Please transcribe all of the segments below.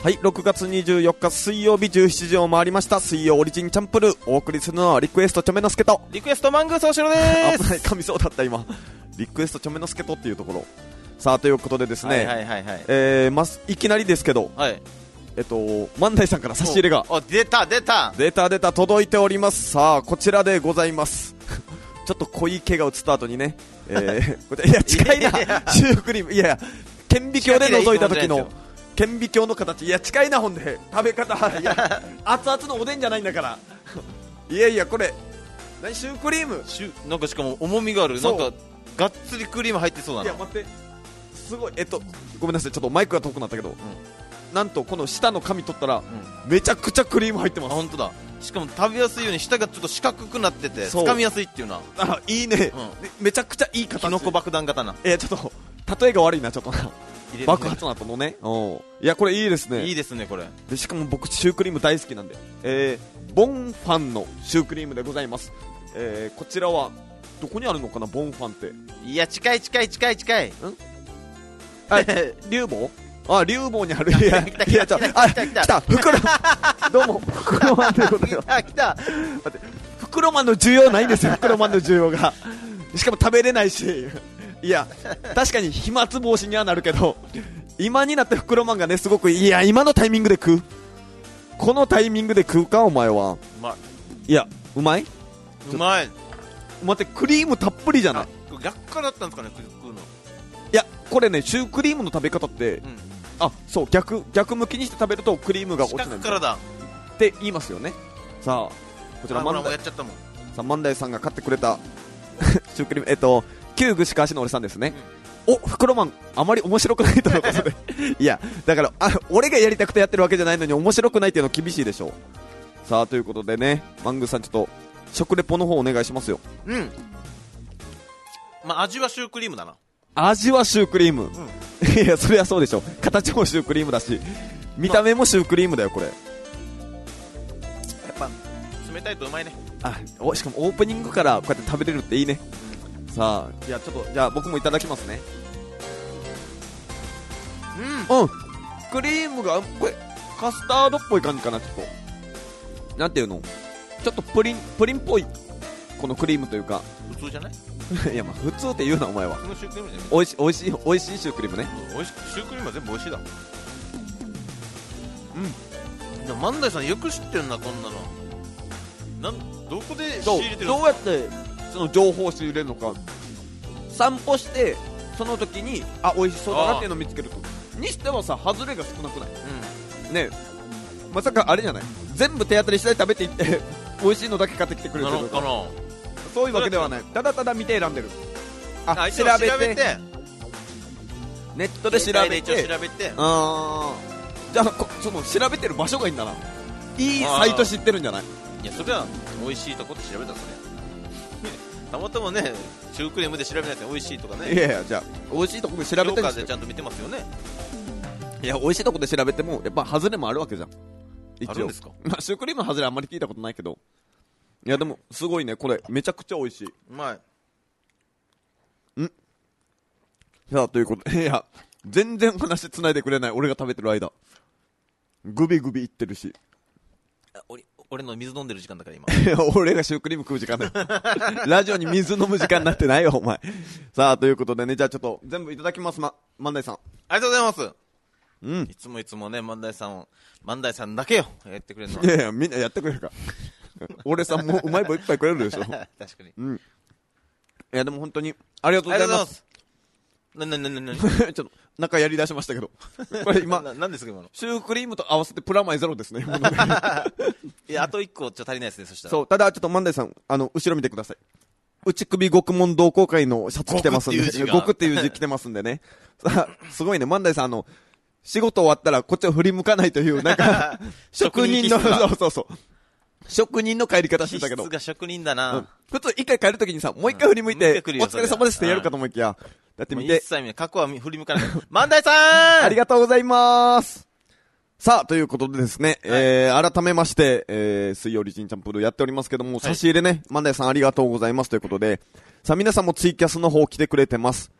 はい、6月24日水曜日17時を回りました。水曜オリジンチャンプルー、お送りするのはリクエストチョメノスケとリクエストマングースおしろでーす。 危ない、噛みそうだった今。リクエストチョメノスケとっていうところ。さあということでですね、いきなりですけど、 はい、 万代さんから差し入れが出た届いております。さあこちらでございます。ちょっと濃い毛が映った後にね、こちらいや近いな、シュークリーム、いや顕微鏡で覗いた時の顕微鏡の形、いや近いな、ほんで食べ方、いや熱々のおでんじゃないんだからいやいやこれ何、シュークリームなんかしかも重みがある、なんかがっつりクリーム入ってそうだな。 いや待って、すごい、ごめんなさい、ちょっとマイクが遠くなったけど、なんとこの下の紙取ったら、めちゃくちゃクリーム入ってます。 本当だ。しかも食べやすいように下がちょっと四角くなってて掴みやすいっていうな。 あ、いいね、めちゃくちゃいい形。 キノコ爆弾型な。 ちょっと例えが悪いな、ちょっとな爆発の後のね。いやこれいいですね。 いいですねこれで、しかも僕シュークリーム大好きなんで、ボンファンのシュークリームでございます。こちらはどこにあるのかな、ボンファンって。 いや近いん竜坊、あ、竜坊にある。いや来た袋どうも袋マンということで来た待って、袋マンの需要ないんですよ。袋マンの需要がしかも食べれないし、いや確かに飛沫防止にはなるけど、今になって袋マンがねすごく、いや今のタイミングで食う、このタイミングで食うかお前は。いやうまい。待って、クリームたっぷりじゃない。 逆からだったんですかね、食うの。 いやこれね、シュークリームの食べ方って、そう、逆向きにして食べるとクリームが落ちない四角からだって言いますよね。さあこちら万代さんが買ってくれたシュークリーム、旧具しかしの俺さんですね。袋マンあまり面白くないとのことでいやだから俺がやりたくてやってるわけじゃないのに面白くないっていうの厳しいでしょ。さあということでね、マングーさんちょっと食レポの方お願いしますよ。 味はシュークリームだな。 味はシュークリーム、いやそれはそうでしょ。形もシュークリームだし、見た目もシュークリームだよこれ。やっぱ冷たいとうまいね。 しかもオープニングからこうやって食べれるっていいね。さあいやちょっとじゃあ僕もいただきますね。クリームがこれカスタードっぽい感じかな。ちょっとなんていうの、ちょっとプリンっぽいこのクリームというか。 普通じゃない？ いや普通って言うなお前は。 普通のシュークリームじゃない。 おいしいシュークリームね。 シュークリームは全部美味しいだ。でも万代さんよく知ってるな、こんなの。どこで仕入れてるの？ どうやってその情報を仕入れるのか。散歩してその時に美味しそうだなっていうのを見つけると。にしてはさ、外れが少なくない？ねえ、まさかあれじゃない、全部手当たり次第食べていって美味しいのだけ買ってきてくれるのかな。そういうわけではない。ただただ見て選んでる。調べてネットで調べて、じゃあその調べてる場所がいいんだな。いいサイト知ってるんじゃない？ いやそれは美味しいとこって調べたらそれたまたまね、シュークリームで調べないと美味しいとかね。 いやじゃあ美味しいとこで調べてる。 評価でちゃんと見てますよね。 いや美味しいとこで調べてもやっぱ外れもあるわけじゃん。 あるんですか？ シュークリームの外れあんまり聞いたことないけど、いやでもすごいね、これめちゃくちゃ美味しい。 うまい。 さあということで、いや全然話つないでくれない。俺が食べてる間グビグビいってるし。 俺の水飲んでる時間だから今俺がシュークリーム食う時間だよラジオに水飲む時間になってないよお前。さあということでね、じゃあちょっと全部いただきます。万代さんありがとうございます。いつもね、万代さんだけよやってくれるの。 いやみんなやってくれるか俺さんもうまい棒いっぱいくれるでしょ確かに。 いやでも本当にありがとうございます。ちょっと中やり出しましたけどこれ今何ですか今の。 シュークリームと合わせてプラマイゼロですねいやあと1個ちょっと足りないですね。そしたらそう、ただちょっと万代さん後ろ見てください。内首獄門同好会のシャツ着てますんで、獄っていう字着てますんでねさあすごいね、万代さん仕事終わったらこっちを振り向かないというなんか職人のそう職人の帰り方してたけど、 気質が職人だな。 普通一回帰るときにさ、もう一回振り向いて、お疲れ様ですってやるかと思いきや、だって見て。 一切見ない。過去は振り向かない。万代さんありがとうございます。さあ、ということでですね、改めまして、水曜リジンチャンプルやっておりますけども、差し入れね、万代さんありがとうございますということで、さあ皆さんもツイキャスの方来てくれてます。 はい。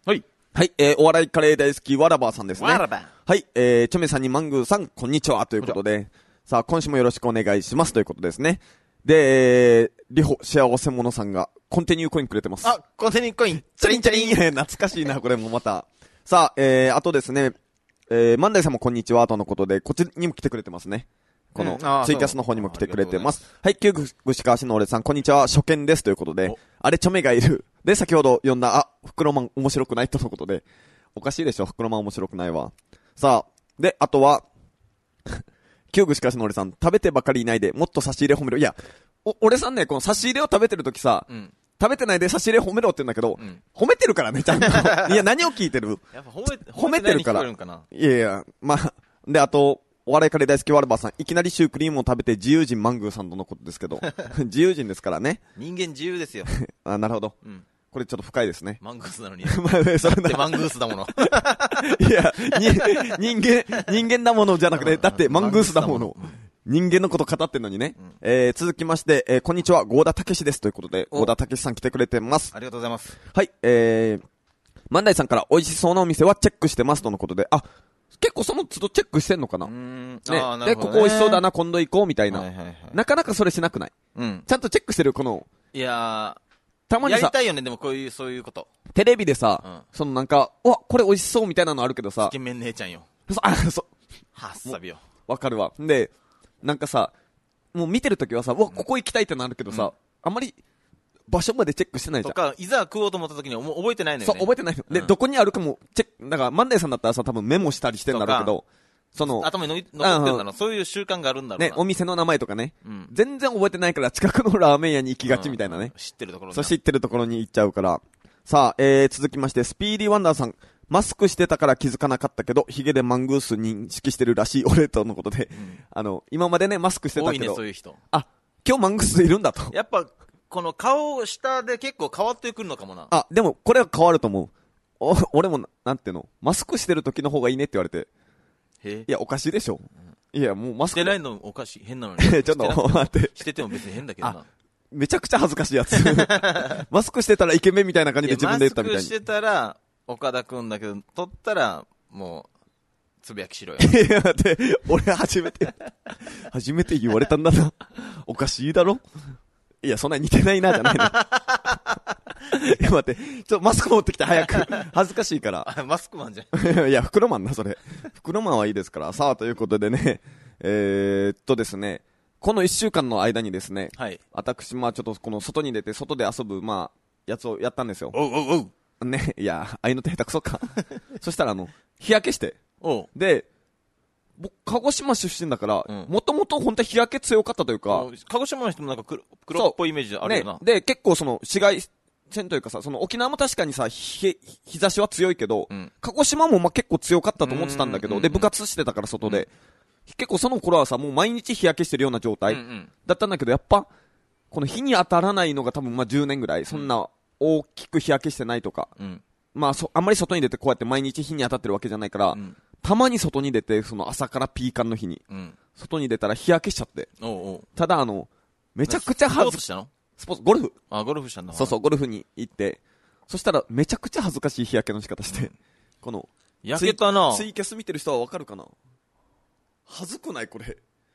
はい、お笑いカレー大好き、わらばーさんですね。 わらば。 はい、チョメさんにマングーさん、こんにちは、ということで、さあ、今週もよろしくお願いします、ということですね。で、リホ幸せ者さんが、コンティニューコインくれてます。 あ、コンティニューコイン。 チャリンチャリン。懐かしいな、これもまた。さあ、あとですね、マンダイさんもこんにちは、とのことで、こっちにも来てくれてますね。この、ツイキャスの方にも来てくれてます。はい、旧串川市の俺さん、こんにちは、初見です、ということで、あれ、チョメがいる。で、先ほど読んだ、袋マン面白くないとのことで、おかしいでしょ、袋マン面白くないわ。さあ、で、あとは、旧串川市の俺さん、食べてばかりいないで、もっと差し入れ褒めろ。いや、俺さんね、この差し入れを食べてるときさ、食べてないで差し入れ褒めろって言うんだけど、褒めてるからね、ちゃんと。いや、何を聞いてる？ やっぱ褒めてるから。いやいや、まあ、で、あと、お笑いカレー大好きワルバーさん、いきなりシュークリームを食べて自由人マングーさんとのことですけど、自由人ですからね。 人間自由ですよ。 あ、なるほど。これちょっと深いですね。 マングースなのに。 まあ、それだってマングースだもの。 いや、人間だものじゃなくて、だってマングースだもの。人間のこと語ってんのにね。続きまして、こんにちは、ゴーダタケシです。ということで、ゴーダタケシさん来てくれてます。 ありがとうございます。 はい、万代さんから美味しそうなお店はチェックしてます。とのことで、あ、結構その都度チェックしてんのかな。ね。で、ここ美味しそうだな、今度行こうみたいな。なかなかそれしなくない？ちゃんとチェックしてる、この。 いやー、 たまにさ、 やりたいよね、でもそういうこと。 テレビでさ、そのなんか、わ、これ美味しそうみたいなのあるけどさ。 つけ麺姉ちゃんよ。はっさびよ。 わかるわ。で、なんかさ、もう見てるときはさ、わ、ここ行きたいってなるけどさ、あんまり場所までチェックしてないじゃん。 とか、いざ食おうと思ったときに覚えてないのよね。 そう、覚えてないの。で、どこにあるかもチェック、だからマンデーさんだったらさ、多分メモしたりしてんだろうけど、その、 頭に残ってるんだろう。そういう習慣があるんだろうな。 ね、お店の名前とかね。全然覚えてないから近くのラーメン屋に行きがちみたいなね。 知ってるところに。 そう、知ってるところに行っちゃうから。さあ、続きまして、スピーディーワンダーさん。マスクしてたから気づかなかったけど、ヒゲでマングース認識してるらしい俺とのことで、今までね、マスクしてたけど。 多いね、そういう人。 あ、今日マングースいるんだと。 やっぱ、この顔下で結構変わってくるのかもな。 あ、でも、これは変わると思う。俺も、なんていうの、マスクしてる時の方がいいねって言われて。いや、おかしいでしょ。いや、もうマスク。 してないのおかしい。変なのに。 ちょっと待って。 してても別に変だけどな。 めちゃくちゃ恥ずかしいやつ。マスクしてたらイケメンみたいな感じで自分で言ったみたいに。 マスクしてたら、岡田くんだけど、取ったら、もう、つぶやきしろよ。 いや、待って、俺初めて言われたんだな。おかしいだろ。いや、そんな似てないな、じゃないの。いや、待って、マスク持ってきて早く。恥ずかしいから。 マスクマンじゃん。いや、袋マンな、それ。袋マンはいいですから。さあ、ということでね、ですね、この1週間の間にですね、 はい。 私、まあちょっとこの外に出て、外で遊ぶ、まあ、やつをやったんですよ。 おう。 ね、いや、ああいうのって下手くそか。そしたら日焼けして。で、僕、鹿児島出身だから、もともと本当に日焼け強かったというか、 鹿児島の人もなんか黒っぽいイメージあるよな。 ね、で、結構その、紫外線というかさ、その沖縄も確かにさ、日差しは強いけど、鹿児島もまあ結構強かったと思ってたんだけど、で、部活してたから外で、結構その頃はさ、もう毎日日焼けしてるような状態だったんだけど、やっぱ、この日に当たらないのが多分まあ10年ぐらい、そんな大きく日焼けしてないとか、まああんまり外に出てこうやって毎日日に当たってるわけじゃないから、たまに外に出て、その朝からピーカンの日に、外に出たら日焼けしちゃって、ただめちゃくちゃ恥ずかしい。スポーツ、ゴルフ。 あ、ゴルフしたんだ。 そう、ゴルフに行って、そしたらめちゃくちゃ恥ずかしい日焼けの仕方して、この、 焼けたな。 ツイキャス見てる人はわかるかな？恥ずくないこれ。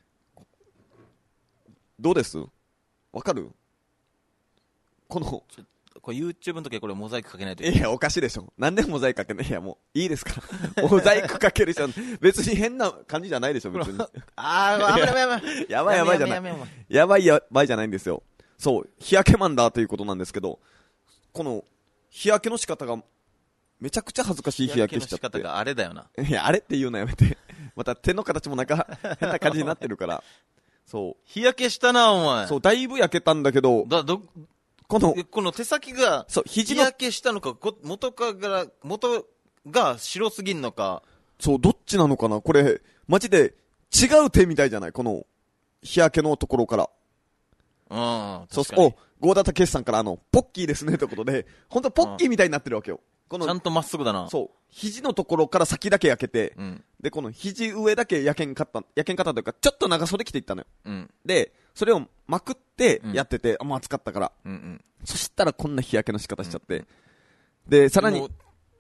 どうです？わかる？これ YouTube の時はこれモザイクかけないといや、おかしいでしょ。なんでモザイクかけない？いや、もう、いいですから。モザイクかける人は、別に変な感じじゃないでしょ、別に。やばいじゃない。やばいじゃないんですよ。そう、日焼けマンだということなんですけど、この、日焼けの仕方が、めちゃくちゃ恥ずかしい日焼けしちゃって。 日焼けの仕方があれだよな。 いや、あれって言うのやめて。また手の形もなんか、変な感じになってるから。そう。 日焼けしたな、お前。 そう、だいぶ焼けたんだけど、この手先が、 そう、 日焼けしたのか、元が白すぎんのか。 そう、どっちなのかなこれ、マジで違う手みたいじゃないこの、日焼けのところから。そう、ゴーダタケシさんからポッキーですねってことで、本当ポッキーみたいになってるわけよ。 ちゃんとまっすぐだな。 そう、肘のところから先だけ焼けて、で、この肘上だけ焼けんかったというか、ちょっと長袖着ていったのよ。で、それをまくってやってて、もう暑かったから。そしたらこんな日焼けの仕方しちゃって。で、さらに、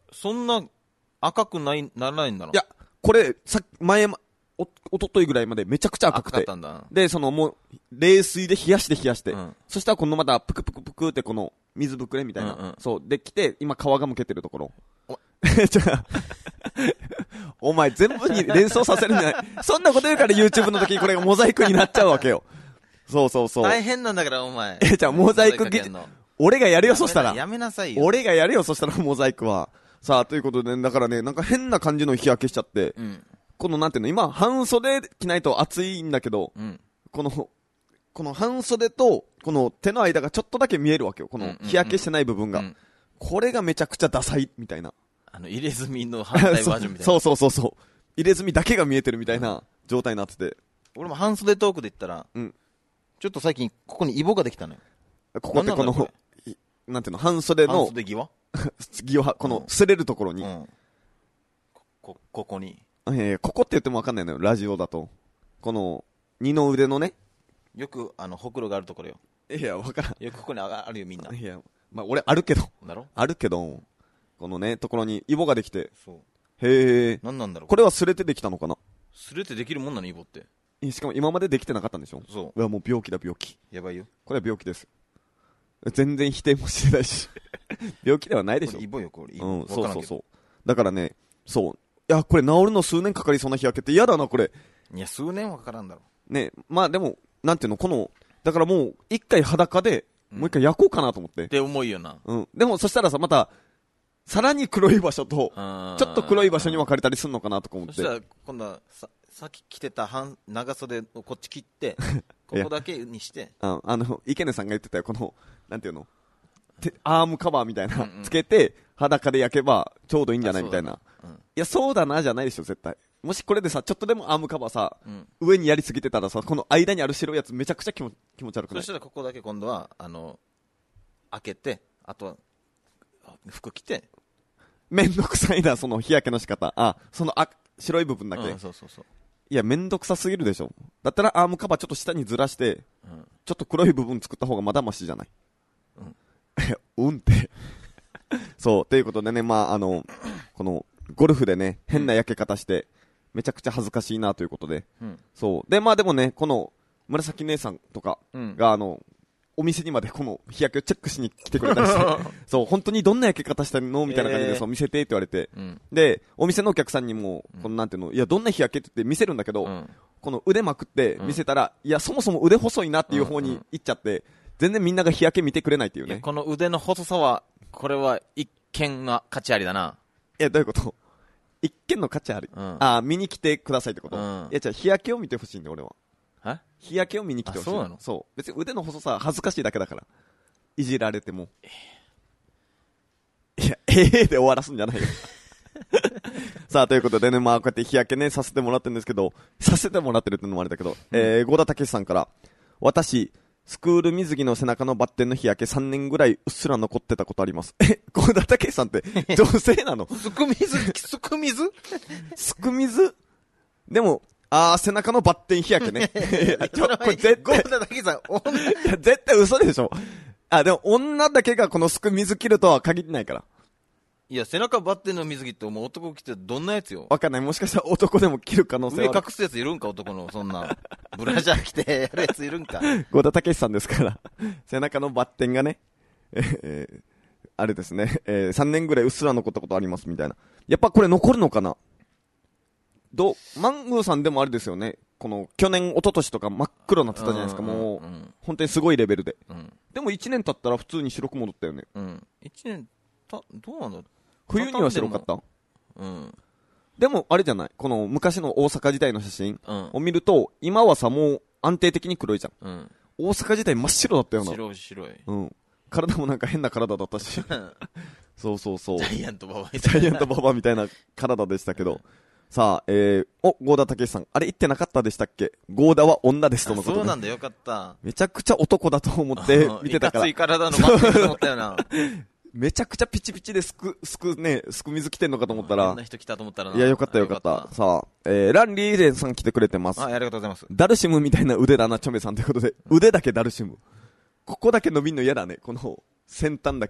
そんな赤くならないんだろ。 いや、これ、おとといぐらいまでめちゃくちゃ赤くて。 赤かったんだ。 で、もう、冷水で冷やして、 うん、 そしたら今度またプクプクプクってこの水ぶくれみたいな。 うんうん、 そう。で、来て、今皮がむけてるところ。じゃあ、お前全部に連想させるんじゃない。そんなこと言うから YouTube の時にこれがモザイクになっちゃうわけよ。そうそうそう。 大変なんだからお前。 じゃあモザイク俺がやるよ、そしたら。 やめなさいよ。 俺がやるよ、そしたらモザイクは。さあ、ということで、ね、だからね、なんか変な感じの日焼けしちゃって、うん、このなんていうの、今、半袖着ないと暑いんだけど、うん、この半袖と、この手の間がちょっとだけ見えるわけよ。この日焼けしてない部分が。うんうんうん、これがめちゃくちゃダサい、みたいな。 入れ墨の反対バージョンみたいな。 そう。入れ墨だけが見えてるみたいな状態になってて。 俺も半袖トークで言ったら、うん、ちょっと最近ここにイボができたのよ。 ここってこの、なんていうの、半袖の、 半袖際この、擦れるところに。うん、 ここに。 ここって言ってもわかんないのよ、ラジオだと。この、二の腕のね。 よく、ほくろがあるところよ。 いや、わからん。 よくここにあるよ、みんな。 いや、まあ、俺あるけど。 だろ？ あるけど、このね、ところにイボができて。 そう。 へえ。 何なんだろう。 これは擦れてできたのかな？ 擦れてできるもんなの、イボって。 しかも今までできてなかったんでしょ？ そう。 いや、もう病気だ、病気。 やばいよ。 これは病気です。全然否定もしてないし。病気ではないでしょ。 イボよ、これ。 うん、そう。だからね、そう。いや、これ治るの数年かかりそうな日焼けって嫌だな、これ。 いや、数年はかからんだろ。 ね、まあでも、なんていうの、だからもう、一回裸で、もう一回焼こうかなと思って。 って思いよな。 うん。でも、そしたらさ、また、さらに黒い場所と、ちょっと黒い場所に分かれたりするのかなとか思って。 そしたら、今度は、さっき着てた長袖をこっち切って、ここだけにして。 池根さんが言ってたよ、この、なんていうの、アームカバーみたいな、つけて、裸で焼けば、ちょうどいいんじゃないみたいな。いや、そうだな、じゃないでしょ、絶対。もしこれでさ、ちょっとでもアームカバーさ、上にやりすぎてたらさ、この間にある白いやつめちゃくちゃ気持ち悪くない？ そしたらここだけ今度は、開けて、あとは、服着て。 めんどくさいな、その日焼けの仕方。白い部分だけ。 そう。 いや、めんどくさすぎるでしょ。だったらアームカバーちょっと下にずらして、ちょっと黒い部分作った方がまだマシじゃない？って。そう、ということでね、まあ、この、ゴルフでね、変な焼け方して、めちゃくちゃ恥ずかしいなということで。そう。で、まあでもね、この、紫姉さんとかが、お店にまでこの日焼けをチェックしに来てくれたりして、そう、本当にどんな焼け方してるのみたいな感じで、そう、見せてって言われて、で、お店のお客さんにも、このなんていうの、いや、どんな日焼けって言って見せるんだけど、この腕まくって見せたら、いや、そもそも腕細いなっていう方に行っちゃって、全然みんなが日焼け見てくれないっていうね。 この腕の細さは、これは一見が価値ありだな。 いや、どういうこと？一見の価値あり。見に来てくださいってこと？いや、じゃあ日焼けを見てほしいんだよ、俺は。日焼けを見に来てほしい。 そうなの？ そう。別に腕の細さ恥ずかしいだけだから。いじられても。いや、で終わらすんじゃないよ。さあ、ということでね、まあ、こうやって日焼けね、させてもらってるんですけど、させてもらってるってのもあれだけど、郷田武さんから、私、スクール水着の背中のバッテンの日焼け3年ぐらいうっすら残ってたことあります。郷田武さんって女性なの？ すく水でも、背中のバッテン日焼けね。これ絶対、絶対嘘でしょ。でも女だけがこのすく水着るとは限ってないから。 いや、背中バッテンの水着ってもう男着てどんなやつよ。 わかんない。もしかしたら男でも着る可能性はある。 上隠すやついるんか、男の、そんな。ブラジャー着てやるやついるんか。 郷田武さんですから。背中のバッテンがね、あれですね、3年ぐらいうっすら残ったことありますみたいな。やっぱこれ残るのかな？マングーさんでもあれですよね。この、去年、一昨年とか真っ黒になってたじゃないですか。もう、本当にすごいレベルで。でも1年経ったら普通に白く戻ったよね。 1年どうなんだ？ 冬には白かった？でも、あれじゃない？この、昔の大阪時代の写真を見ると、今はさ、もう安定的に黒いじゃん。大阪時代真っ白だったよな。 白い。 体もなんか変な体だったし。そう。ジャイアントババみたいな体でしたけど。さあ、郷田武さん。あれ言ってなかったでしたっけ？郷田は女ですとのことで。 そうなんだ、よかった。 めちゃくちゃ男だと思って見てたから。 いかつい体のマックと思ったよな。 めちゃくちゃピチピチですく水着てんのかと思ったら。 こんな人来たと思ったらな。 いや、よかった。さあ、ランリーレンさん来てくれてます。 ありがとうございます。 ダルシムみたいな腕だな、チョメさんということで。腕だけダルシム。ここだけ伸びんの嫌だね。この、先端だけ。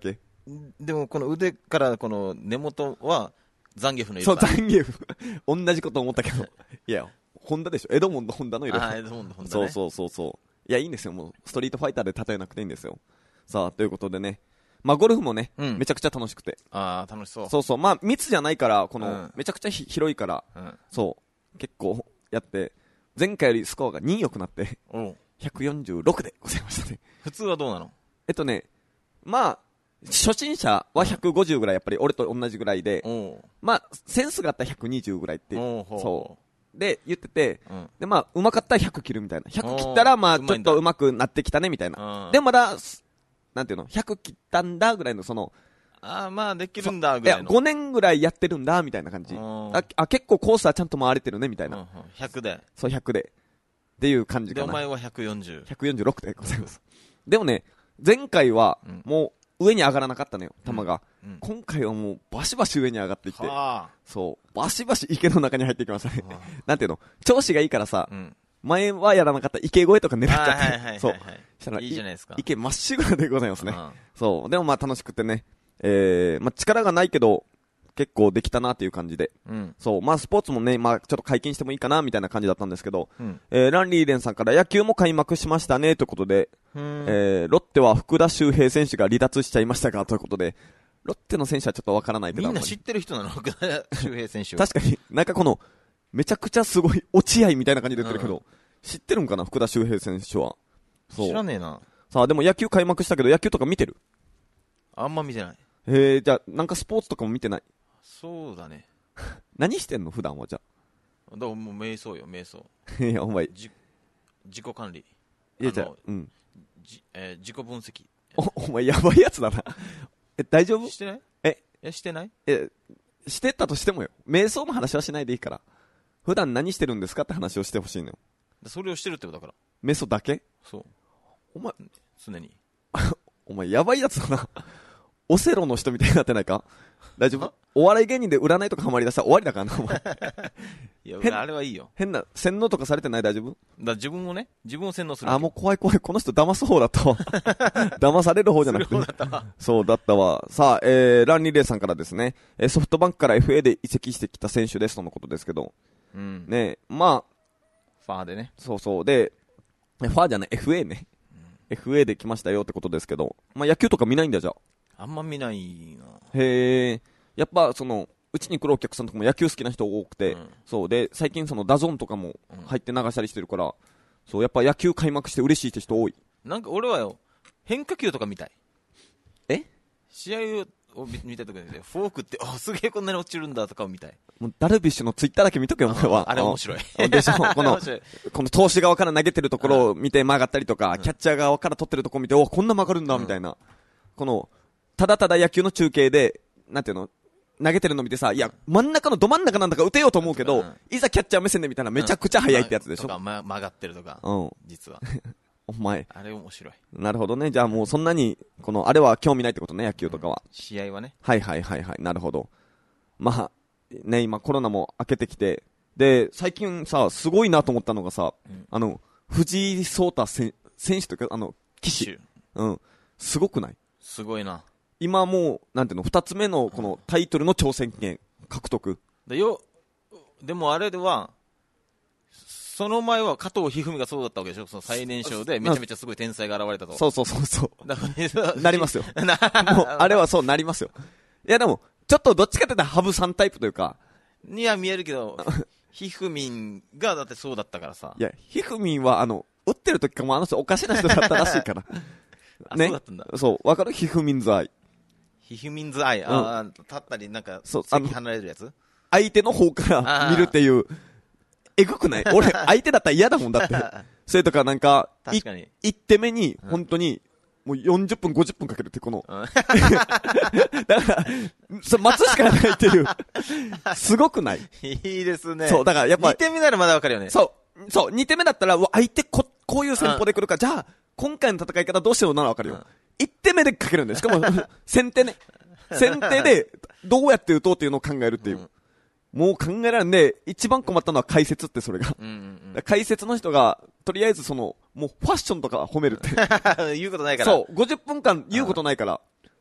でもこの腕からこの根元はザンギエフの色そう、 だ。 ザンギエフ。同じこと思ったけど。いや、ホンダでしょ。エドモンド・ホンダの色。 ああ、エドモンド・ホンダね。 そうそうそうそう。いや、いいんですよ。もう、ストリートファイターで例えなくていいんですよ。さあ、ということでね。まあ、ゴルフもね、 うんめちゃくちゃ楽しくて。 ああ、楽しそう。 そうそう。まあ、密じゃないから、この、 うんめちゃくちゃ広いから、 うん。 そう、結構やって、前回よりスコアが2良くなって、 おう 146でございましたね。 普通はどうなの？ まあ、初心者は150ぐらい、やっぱり俺と同じぐらいで、 おうまあ、センスがあったら120ぐらいって、 おうほうそう。で、言ってて、 うん。 で、まあ、うまかったら100切るみたいな。100切ったら、まあ、 おーちょっとうまくなってきたね、みたいな。 うんでもまだ、なんていうの、100切ったんだ、ぐらいの、 ああ、まあ、できるんだ、ぐいや、 らいの。 5年ぐらいやってるんだ、みたいな感じ。 うん結構コースはちゃんと回れてるね、みたいな。 うんうん100で。 そう、100で。っていう感じで、 かな。 お前は140。 146でございます。でもね、前回はうん、 もう、上に上がらなかったのよ、球が。 うん今回はもう、バシバシ上に上がってきて、 はそう、バシバシ池の中に入ってきましたねあ。 なんていうの、調子がいいからさう、ん。 前はやらなかった池越えとか狙っちゃって、 はいはいはいはい。 そう。したらいいじゃないですか。 池まっしぐらでございますね。 うんそう。でもまあ楽しくてね、まあ力がないけど、結構できたなっていう感じで。 うん。 そう。まあスポーツもね、まあちょっと解禁してもいいかなみたいな感じだったんですけど、 うん。 ランリーレンさんから野球も開幕しましたねということで、 うんロッテは福田周平選手が離脱しちゃいましたがということで、ロッテの選手はちょっとわからないけど。 みんな知ってる人なの福田周平選手は。 確かに、なんかこの、めちゃくちゃすごい落合みたいな感じで言ってるけど、知ってるんかな福田周平選手は。そう。 知らねえな。 さあ、でも野球開幕したけど、野球とか見てる？ あんま見てない。 じゃあ、なんかスポーツとかも見てない？ そうだね。 何してんの普段はじゃだからもう瞑想よ、瞑想。 あ。いや、お前。い自己管理。 や、じゃああの、 うん。 自己分析。 お前やばいやつだな。大丈夫？ してないえしてないしてったとしてもよ。瞑想の話はしないでいいから。普段何してるんですかって話をしてほしいのよ。 それをしてるってことだから。 瞑想だけ？ そう。 お前、 常に。 お前やばいやつだな。オセロの人みたいになってないか？大丈夫？お笑い芸人で占いとかハマりだしたら終わりだからな、お前。 いや、 変あれはいいよ。 変な、洗脳とかされてない？大丈夫？ 自分を洗脳する。 あ、もう怖い怖い。この人騙す方だったわ。騙される方じゃなくて。そうだったわ。さあ、ランリーレイさんからですね、ソフトバンクから FA で移籍してきた選手ですとのことですけど、 うん。 ねまあ、 ファーでね。 そうそう。で、ファーじゃない、FA ね。FA で来ましたよってことですけど、まあ野球とか見ないんだじゃあ。 あんま見ないな。 へえ。やっぱその、うちに来るお客さんとかも野球好きな人多くて、 うんそうで、最近そのダゾーンとかも入って流したりしてるから、そう、やっぱ野球開幕して嬉しいって人多い。 なんか俺はよ、変化球とか見たい。 え？ 試合を見たときに、フォークって、あ、すげえこんなに落ちるんだとかを見たい。 もうダルビッシュのツイッターだけ見とけよ、お前は。 あれ面白い。 でしょこの面白い、 この投手側から投げてるところを見て曲がったりとか、キャッチャー側から取ってるところを見て、お、こんな曲がるんだ、みたいな。この、ただただ野球の中継で、なんていうの、投げてるの見てさ、いや、真ん中のど真ん中なんだから打てようと思うけど、いざキャッチャー目線で見たらめちゃくちゃ速いってやつでしょ。 とか、曲がってるとか、 うん。 実は。 お前。 あれ面白い。 なるほどね。じゃあもうそんなに、この、あれは興味ないってことね、野球とかは。 試合はね。 はいはいはいはい。なるほど。まあ、ね、今コロナも明けてきて、で、最近さ、すごいなと思ったのがさ、藤井聡太選手というか、棋士。うん。すごくない？ すごいな。 今もう、なんていうの、二つ目のこのタイトルの挑戦権獲得。 でもあれでは、その前は加藤一二三がそうだったわけでしょ。その最年少でめちゃめちゃすごい天才が現れたと。 そうそうそうそう。 だからなりますよ。もう、あれはそうなりますよ。いやでも、ちょっとどっちかって言ったら羽生さんタイプというか。 には見えるけど、ひふみんがだってそうだったからさ。 いや、ひふみんは打ってる時かも人おかしな人だったらしいから。 ね。そうだったんだ。 そう、わかる？ひふみんズアイ。 ひふみんズアイ。立ったりなんか、 そう、 席離れるやつ？ 相手の方から見るっていう、えぐくない？俺、相手だったら嫌だもんだって。それとかなんか、 確かに。 1手目に、本当に、もう40分、50分かけるって、この。だから、待つしかないっていう。すごくない？ いいですね。 そう、だからやっぱ。 2手目ならまだわかるよね。 そう、2手目だったら、相手こういう戦法で来るか、じゃあ、今回の戦い方どうしようならわかるよ。1手目でかけるんです。しかも、先手ね。先手で、どうやって打とうっていうのを考えるっていう。もう考えられんで、一番困ったのは解説ってそれが。解説の人が、とりあえずもうファッションとか褒めるって。 言うことないから。 そう、50分間言うことないから。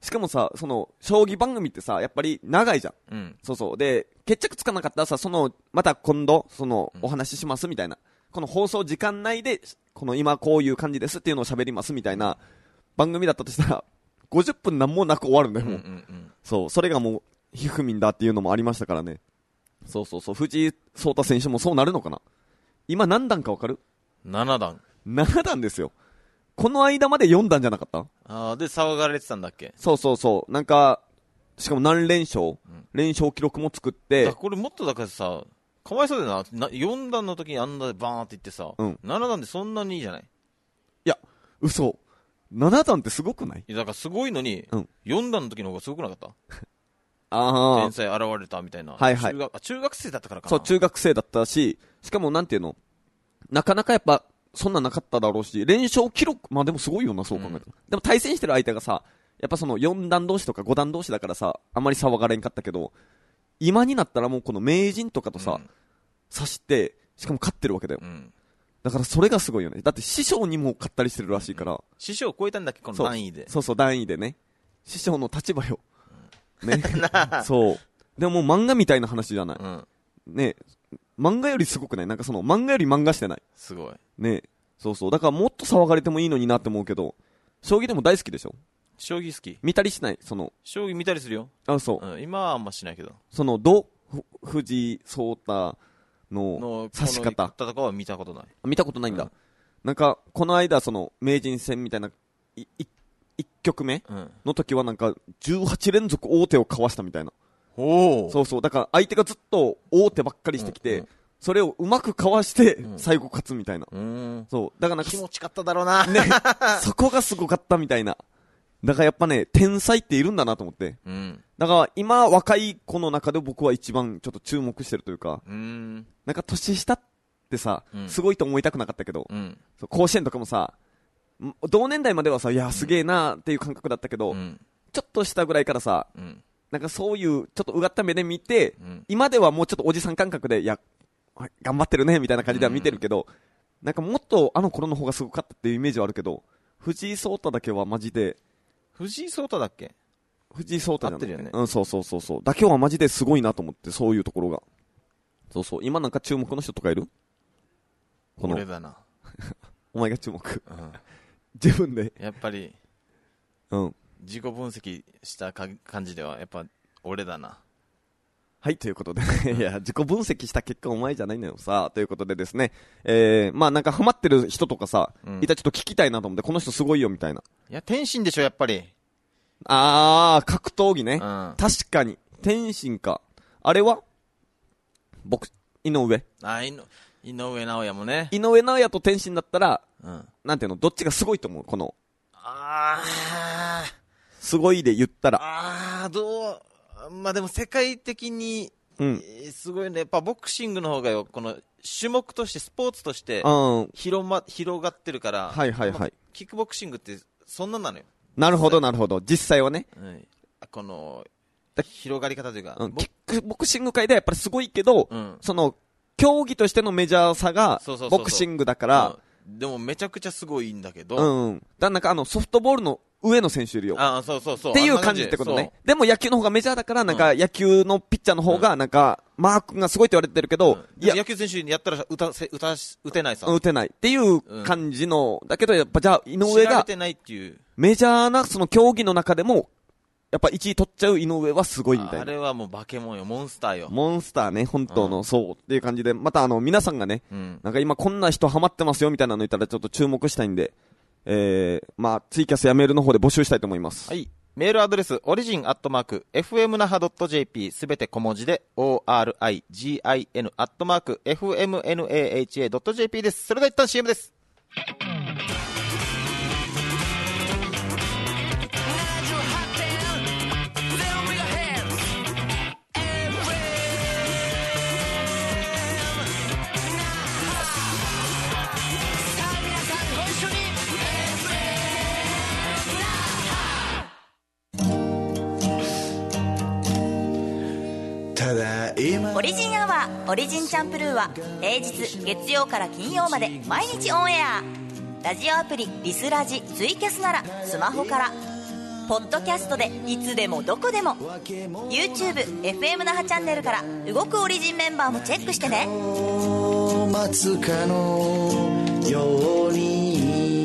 しかもさ、その、将棋番組ってさ、やっぱり長いじゃん。 うん。 そうそう。で、決着つかなかったらさ、また今度、お話ししますみたいな。この放送時間内で、この今こういう感じですっていうのを喋りますみたいな番組だったとしたら、50分なんもなく終わるんだよ、もう。そう、それがもう、ひふみんだっていうのもありましたからね。そうそうそう、藤井聡太選手もそうなるのかな。今何段かわかる？ 7 段。 7 段ですよ。この間まで4段じゃなかった？ で、騒がれてたんだっけ？ そうそうそう。なんか、しかも何連勝、連勝記録も作って。 これもっとだからさ、かわいそうだよな。4段の時にあんなでバーンって言ってさ、7段でそんなにいいじゃない？ いや、嘘。7段ってすごくない？ いや、だからすごいのに、4段の時の方がすごくなかった？天才現れたみたいな。 はいはい。 中学生だったからかな。 そう、中学生だったし、しかもなんていうの、なかなかやっぱ、そんななかっただろうし、連勝記録、まあでもすごいよな、そう考えたら。でも対戦してる相手がさ、やっぱその4段同士とか5段同士だからさ、あんまり騒がれんかったけど、今になったらもうこの名人とかとさ、指して、しかも勝ってるわけだよ。だからそれがすごいよね。だって師匠にも勝ったりしてるらしいから。 師匠を超えたんだっけ、この段位で。 そうそう、段位でね。師匠の立場よ。ね。そう。でももう漫画みたいな話じゃない。ね。漫画よりすごくない？なんかその漫画より漫画してない。 すごい。 ね。そうそう。だからもっと騒がれてもいいのになって思うけど、将棋でも大好きでしょ？ 将棋好き。 見たりしない？ 将棋見たりするよ。 あ、そう。 今はあんましないけど。 藤井聡太の指し方。 戦は見たことない。 見たことないんだ。なんか、この間名人戦みたいな、1局目の時はなんか、18連続大手をかわしたみたいな。そうそう。だから相手がずっと大手ばっかりしてきて、それをうまくかわして、最後勝つみたいな。そう。だからなんか気持ちかっただろうな。 ね。そこがすごかったみたいな。だからやっぱね、天才っているんだなと思って。だから今若い子の中で僕は一番ちょっと注目してるというか、なんか年下ってさ、すごいと思いたくなかったけど、甲子園とかもさ、同年代まではさ、いや、すげえなーっていう感覚だったけど、ちょっと下ぐらいからさ、なんかそういうちょっとうがった目で見て、今ではもうちょっとおじさん感覚で、いや、頑張ってるねみたいな感じでは見てるけど、なんかもっとあの頃の方がすごかったっていうイメージはあるけど、藤井聡太だけはマジで、 藤井聡太だっけ？ 藤井聡太じゃない？合ってるよね。そうそうそうそう。だけはマジですごいなと思って、そういうところが。そうそう。今なんか注目の人とかいる？ 俺だな。 お前が注目。自分で。 やっぱり、自己分析した感じでは、やっぱ俺だな。 はい、ということで、いや、自己分析した結果お前じゃないのよさ、ということでですね、まあなんかハマってる人とかさ、いたらちょっと聞きたいなと思って、この人すごいよみたいな。 いや、天心でしょ、やっぱり。 格闘技ね。確かに。天心か。あれは井上。 井上尚弥もね。 井上尚弥と天心だったら、なんていうの、どっちがすごいと思う？この。すごいで言ったら。 まあでも世界的に、すごいね。やっぱボクシングの方がよ、この種目としてスポーツとして広がってるから、 はいはいはい。 キックボクシングってそんなのよ。 なるほどなるほど。実際はね。 この広がり方というか、 キックボクシング界ではやっぱりすごいけど、その競技としてのメジャーさがボクシングだから、 でもめちゃくちゃすごいんだけど、 なんかソフトボールの上の選手いるよ。 そうそうそう。 っていう感じってことね。でも野球の方がメジャーだから、なんか野球のピッチャーの方が、なんか、マークがすごいって言われてるけど、 いや、野球選手にやったら打てないさ。 打てない。っていう感じの、だけどやっぱじゃあ、井上が、メジャーなその競技の中でも、やっぱ1位取っちゃう井上はすごいみたいな。 あれはもう化け物よ、モンスターよ。 モンスターね、本当の、そうっていう感じで、また皆さんがね、なんか今こんな人ハマってますよみたいなの言ったらちょっと注目したいんで、まあ、ツイキャスやメールの方で募集したいと思います。 はい。メールアドレス、origin@fmnaha.jp すべて小文字で、origin@fmnaha.jp です。それでは一旦 CM です。 オリジンアワーオリジンチャンプルーは平日月曜から金曜まで毎日オンエア。ラジオアプリリスラジツイキャスならスマホからポッドキャストでいつでもどこでも YouTube、FM 那覇チャンネルから動くオリジンメンバーもチェックしてね。 待つかのように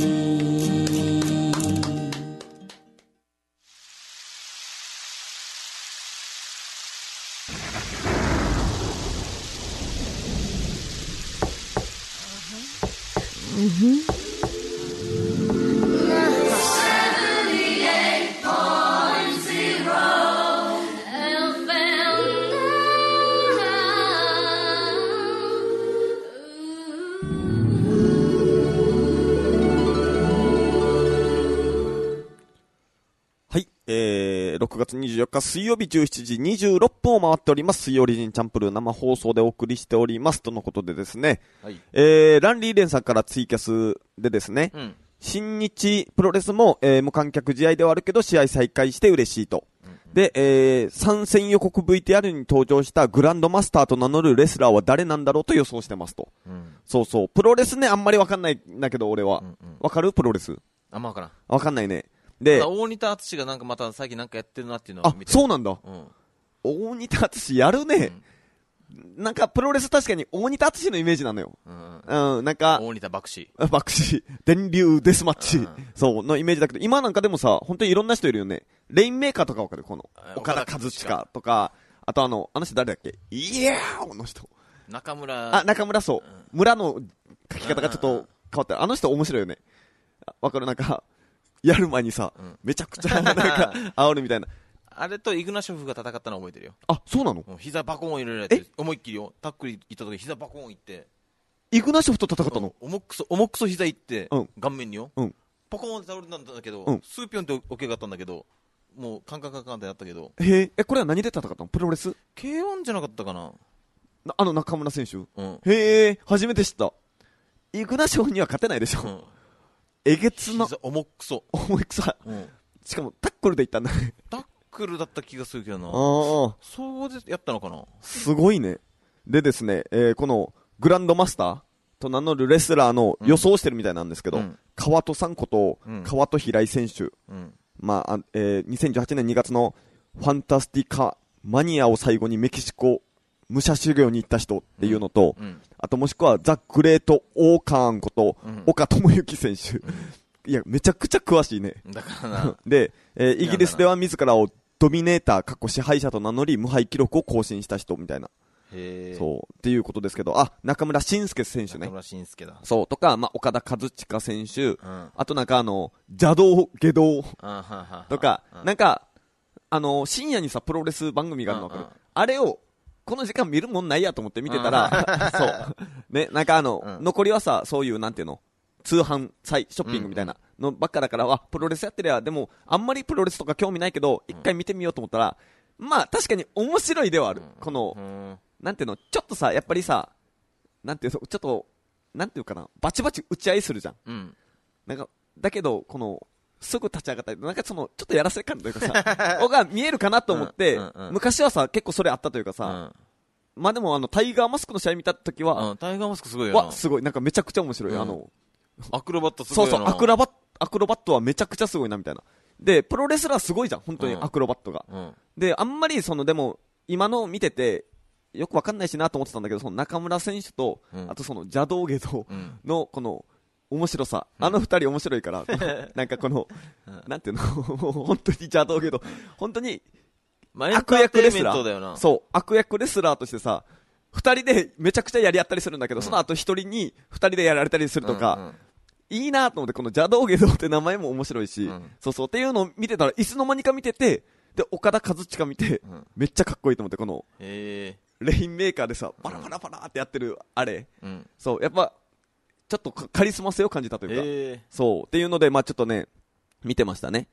6月24日水曜日17時26分を回っております。水曜オリジンチャンプルー生放送でお送りしております。とのことでですね、 はい、 ランリーレンさんからツイキャスでですね、新日プロレスも、無観客試合ではあるけど試合再開して嬉しいと。で、参戦予告 VTR に登場したグランドマスターと名乗るレスラーは誰なんだろうと予想してますと。そうそう。プロレスね、あんまりわかんないんだけど俺は。わかる？プロレス。 あんまわからん。 わかんないね。で、 大仁田敦がなんかまた最近なんかやってるなっていうのを見て。 そうなんだ。大仁田敦やるね。なんかプロレス確かに大仁田敦のイメージなのよ。なんか。 大仁田爆死。 爆死。電流デスマッチ。そう、のイメージだけど、今なんかでもさ、本当にいろんな人いるよね。レインメーカーとかわかる？この、岡田和親とか、あとあの人誰だっけ？イエーの人。 中村。 中村そう。村の書き方がちょっと変わった。あの人面白いよね。わかる？なんか、やる前にさ、めちゃくちゃなんか煽るみたいな。 あれとイグナショフが戦ったの覚えてるよ。 あ、そうなの？ 膝バコーン入れられて、思いっきりよ。タックル行った時膝バコーン行って。 イグナショフと戦ったの？ 重くそ膝行って、顔面によ。ポコーンって倒れたんだけど、スーピョンって起きがあったんだけど、もうカンカンカンカンってなったけど。 これは何で戦ったの？プロレス？ K1 じゃなかったかな。 中村選手？初めて知った。イグナショフには勝てないでしょ。えげつな。 重くそ。 しかもタックルでいったんだね。 タックルだった気がするけどな。そうでやったのかな。 すごいね。でですね、このグランドマスターと名乗るレスラーの予想してるみたいなんですけど、川戸さんこと、川戸平井選手。2018年2月のファンタスティカマニアを最後にメキシコ武者修行に行った人っていうのと、あともしくはザ・グレート・オーカーンこと、岡智之選手。いや、めちゃくちゃ詳しいね。 だからな。 で、イギリスでは自らをドミネーター、支配者と名乗り、無敗記録を更新した人みたいな。そう。っていうことですけど、中村慎介選手ね。 中村慎介だ。 そう。とか、岡田和親選手。あとなんか邪道、下道。とか、なんか、深夜にさ、プロレス番組があるの分かる？あれを、この時間見るもんないやと思って見てたら、そう。ね、なんか残りはさ、そういう、なんていうの、通販、ショッピングみたいなのばっかだから、プロレスやってりゃ、でも、あんまりプロレスとか興味ないけど、一回見てみようと思ったら、まあ、確かに面白いではある。この、なんていうの、ちょっとさ、やっぱりさ、なんていうの、ちょっと、なんていうかな、バチバチ打ち合いするじゃん。なんか、だけど、この、すぐ立ち上がったり、なんかちょっとやらせ感というかさ、が見えるかなと思って、昔はさ、結構それあったというかさ、まあでもタイガーマスクの試合見た時は、 タイガーマスクすごいよな。 すごい、なんかめちゃくちゃ面白い。 アクロバットすごいよな。 そうそう、アクロバットはめちゃくちゃすごいなみたいな。で、プロレスラーすごいじゃん、本当にアクロバットが。で、あんまりでも、今の見てて、よくわかんないしなと思ってたんだけど、その中村選手と、あとその邪道下道の、この、面白さ。二人面白いから、なんかこの、なんていうの、本当に邪道下道、本当に、悪役レスラー。そう、悪役レスラーとしてさ、二人でめちゃくちゃやり合ったりするんだけど、その後一人に二人でやられたりするとか、いいなと思って、この邪道下道って名前も面白いし、そうそう、っていうのを見てたら、いつの間にか見てて、で、岡田和親見て、めっちゃかっこいいと思って、この、レインメーカーでさ、バラバラバラってやってる、あれ。そう、やっぱ、ちょっとカリスマ性を感じたというか、そう、っていうので、まあちょっとね、見てましたね。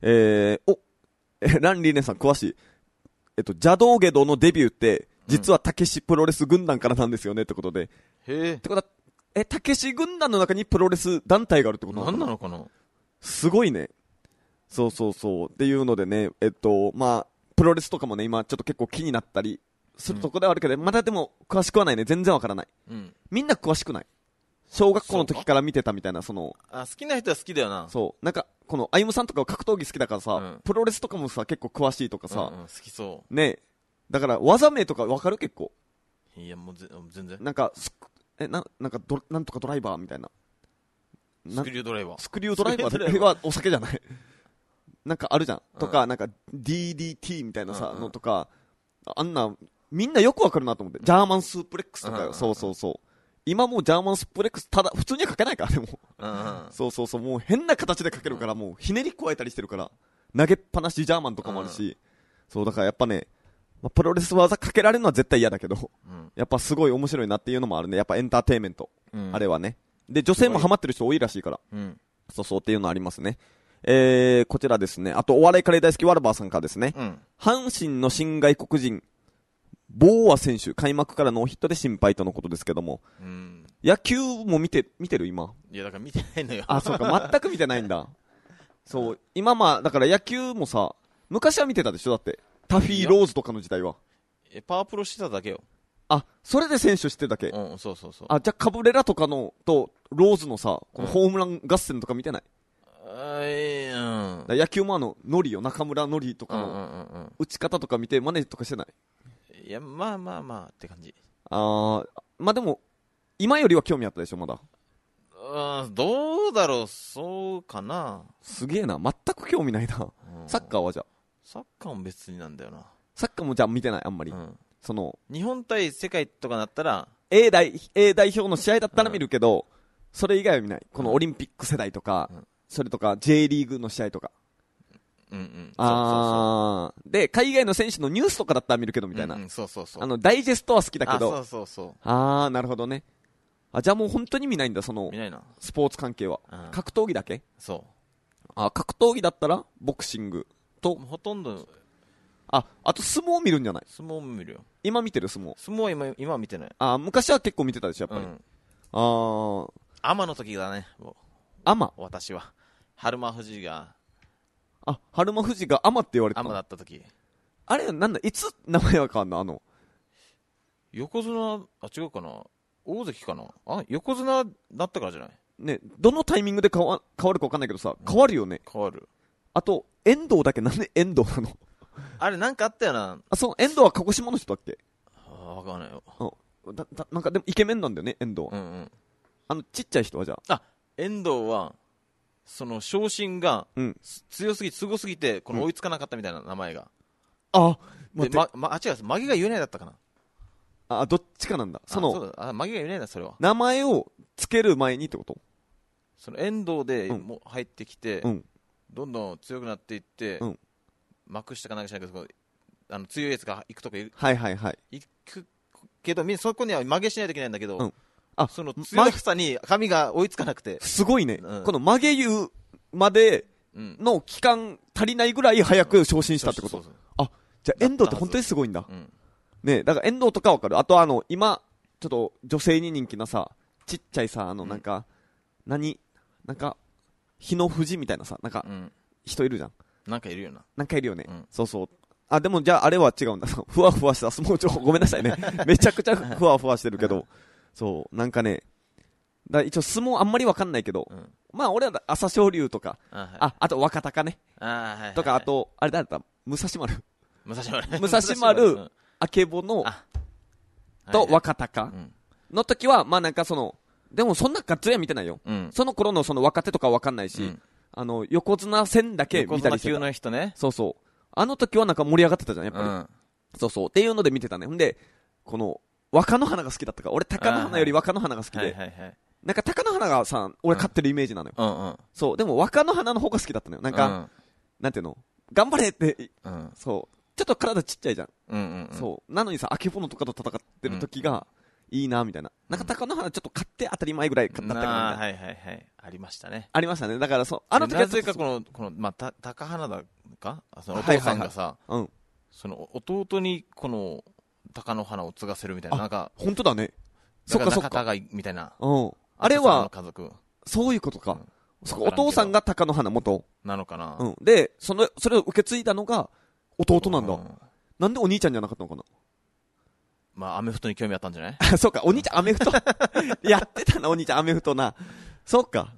ランリーネさん詳しい。邪道下道のデビューって、実はたけしプロレス軍団からなんですよねってことで。ってことは、たけし軍団の中にプロレス団体があるってことなんなのかな？ すごいね。そうそうそう。っていうのでね、まあ、プロレスとかもね、今ちょっと結構気になったりするとこではあるけど、まだでも詳しくはないね。全然わからない。みんな詳しくない。小学校の時から見てたみたいな、好きな人は好きだよな。 そう。なんか、 この歩夢さんとか格闘技好きだからさ、プロレスとかもさ結構詳しいとかさ、 好きそうね。だから技名とか分かる結構。 いやもう全然なんかなんかなんとかドライバーみたいな。 スクリュードライバー。 スクリュードライバーはお酒じゃない。なんかあるじゃん。とか、なんか DDT みたいなさ、のとか、あんな、みんなよくわかるなと思って。ジャーマンスープレックスとかよ。そうそうそう。今もうジャーマンスープレックス、ただ、普通には書けないから、でも。そうそうそう。もう変な形で書けるから、もうひねり加えたりしてるから、投げっぱなしジャーマンとかもあるし、そう、だからやっぱね、プロレス技かけられるのは絶対嫌だけど、やっぱすごい面白いなっていうのもあるね。やっぱエンターテインメント。あれはね。で、女性もハマってる人多いらしいから。そうそうっていうのありますね。こちらですね。あと、お笑いカレー大好きワルバーさんからですね。阪神の新外国人、ボーア選手、開幕からノーヒットで心配とのことですけども。野球も見てる今。 いや、だから見てないのよ。 あ、そうか、全く見てないんだ。そう、今だから野球もさ、昔は見てたでしょだって。タフィー・ローズとかの時代は。 パワープロしてただけよ。 あ、それで選手してだけ。 そうそうそう。 あ、じゃあカブレラとかの、と、ローズのさ、このホームラン合戦とか見てない？野球もノリよ、中村ノリとかの、打ち方とか見てマネとかしてない？ いや、まあって感じ。 まあでも、今よりは興味あったでしょ、まだ。 どうだろう、そうかな。 すげえな、全く興味ないな。サッカーはじゃあ。 サッカーも別になんだよな。 サッカーもじゃあ見てない、あんまり。 日本対世界とかだったら、 A 代表の試合だったら見るけど、それ以外は見ない。このオリンピック世代とか、それとか J リーグの試合とか。で、海外の選手のニュースとかだったら見るけどみたいな。ダイジェストは好きだけど。なるほどね。じゃあもう本当に見ないんだ、 見ないな。 スポーツ関係は。格闘技だけ？ そう。 格闘技だったら、ボクシングと。 ほとんど。 あと相撲見るんじゃない？ 相撲も見るよ。 今見てる相撲。 相撲は今は見てない。 昔は結構見てたでしょ、やっぱり。 アマの時だね。 アマ？ 私は。春馬富士が。 春馬富士がアマって言われた。 アマだった時。 あれなんだ、いつ名前は変わんの？ 横綱、違うかな。大関かな。横綱だったからじゃない？ ね、どのタイミングで変わるか分かんないけどさ、変わるよね。 変わる。あと、遠藤だけなんで遠藤なの？ あれなんかあったよな。 遠藤は鹿児島の人だっけ？ わかんないよ。 なんかでもイケメンなんだよね、遠藤。ちっちゃい人はじゃあ。 遠藤は、昇進が、すごすぎて、追いつかなかったみたいな名前が。 違う、 曲げが言えないだったかな。 どっちかなんだ。 曲げが言えないな、それは。 名前をつける前にってこと？ 遠藤でも入ってきて、どんどん強くなっていって、幕下かなんかしないけど、強いやつが行くとこ行くけど、そこには曲げしないといけないんだけど、その強さに髪が追いつかなくて。 すごいね。この曲げ湯までの期間足りないぐらい早く昇進したってこと？じゃあ遠藤って本当にすごいんだ。ね、だから遠藤とかわかる。あと今、ちょっと女性に人気なさ、ちっちゃいさ、なんか、日の富士みたいなさ、なんか、人いるじゃん。 なんかいるよな。 なんかいるよね。そうそう。でもじゃああれは違うんだ。ふわふわした相撲情報、ごめんなさいね。めちゃくちゃふわふわしてるけど、そう、なんかね、一応相撲あんまりわかんないけど、俺は朝青龍とか、あと若隆ね。とか、あと、あれ誰だった？武蔵丸。武蔵丸、あけぼの、と若隆の時は、でもそんなガッツリは見てないよ。その頃のその若手とかはわかんないし、横綱戦だけ見たりしてた。 横綱級の人ね。 そうそう。あの時はなんか盛り上がってたじゃん、やっぱり。そうそう。っていうので見てたね。んで、この、若乃花が好きだったから、俺貴乃花より若乃花が好きで、なんか貴乃花がさ、俺勝ってるイメージなのよ。そう。でも若乃花の方が好きだったのよ。なんか、なんていうの？頑張れって、そう。ちょっと体ちっちゃいじゃん。そう。なのにさ、あけぼのとかと戦ってる時が、いいな、みたいな。なんか貴乃花ちょっと勝って当たり前ぐらいだったから。 ありましたね。 ありましたね。だからあの時はなぜか貴花だかお父さんがさ、弟に貴乃花を継がせるみたいな。なんか、 本当だね。そっかそっか。 みたいな。 あれは、そういうことか。お父さんが貴乃花元なのかな。 で、それを受け継いだのが弟なんだ。なんでお兄ちゃんじゃなかったのかな。 アメフトに興味あったんじゃない？ そうか、お兄ちゃんアメフト。やってたな、お兄ちゃんアメフトな。そうか。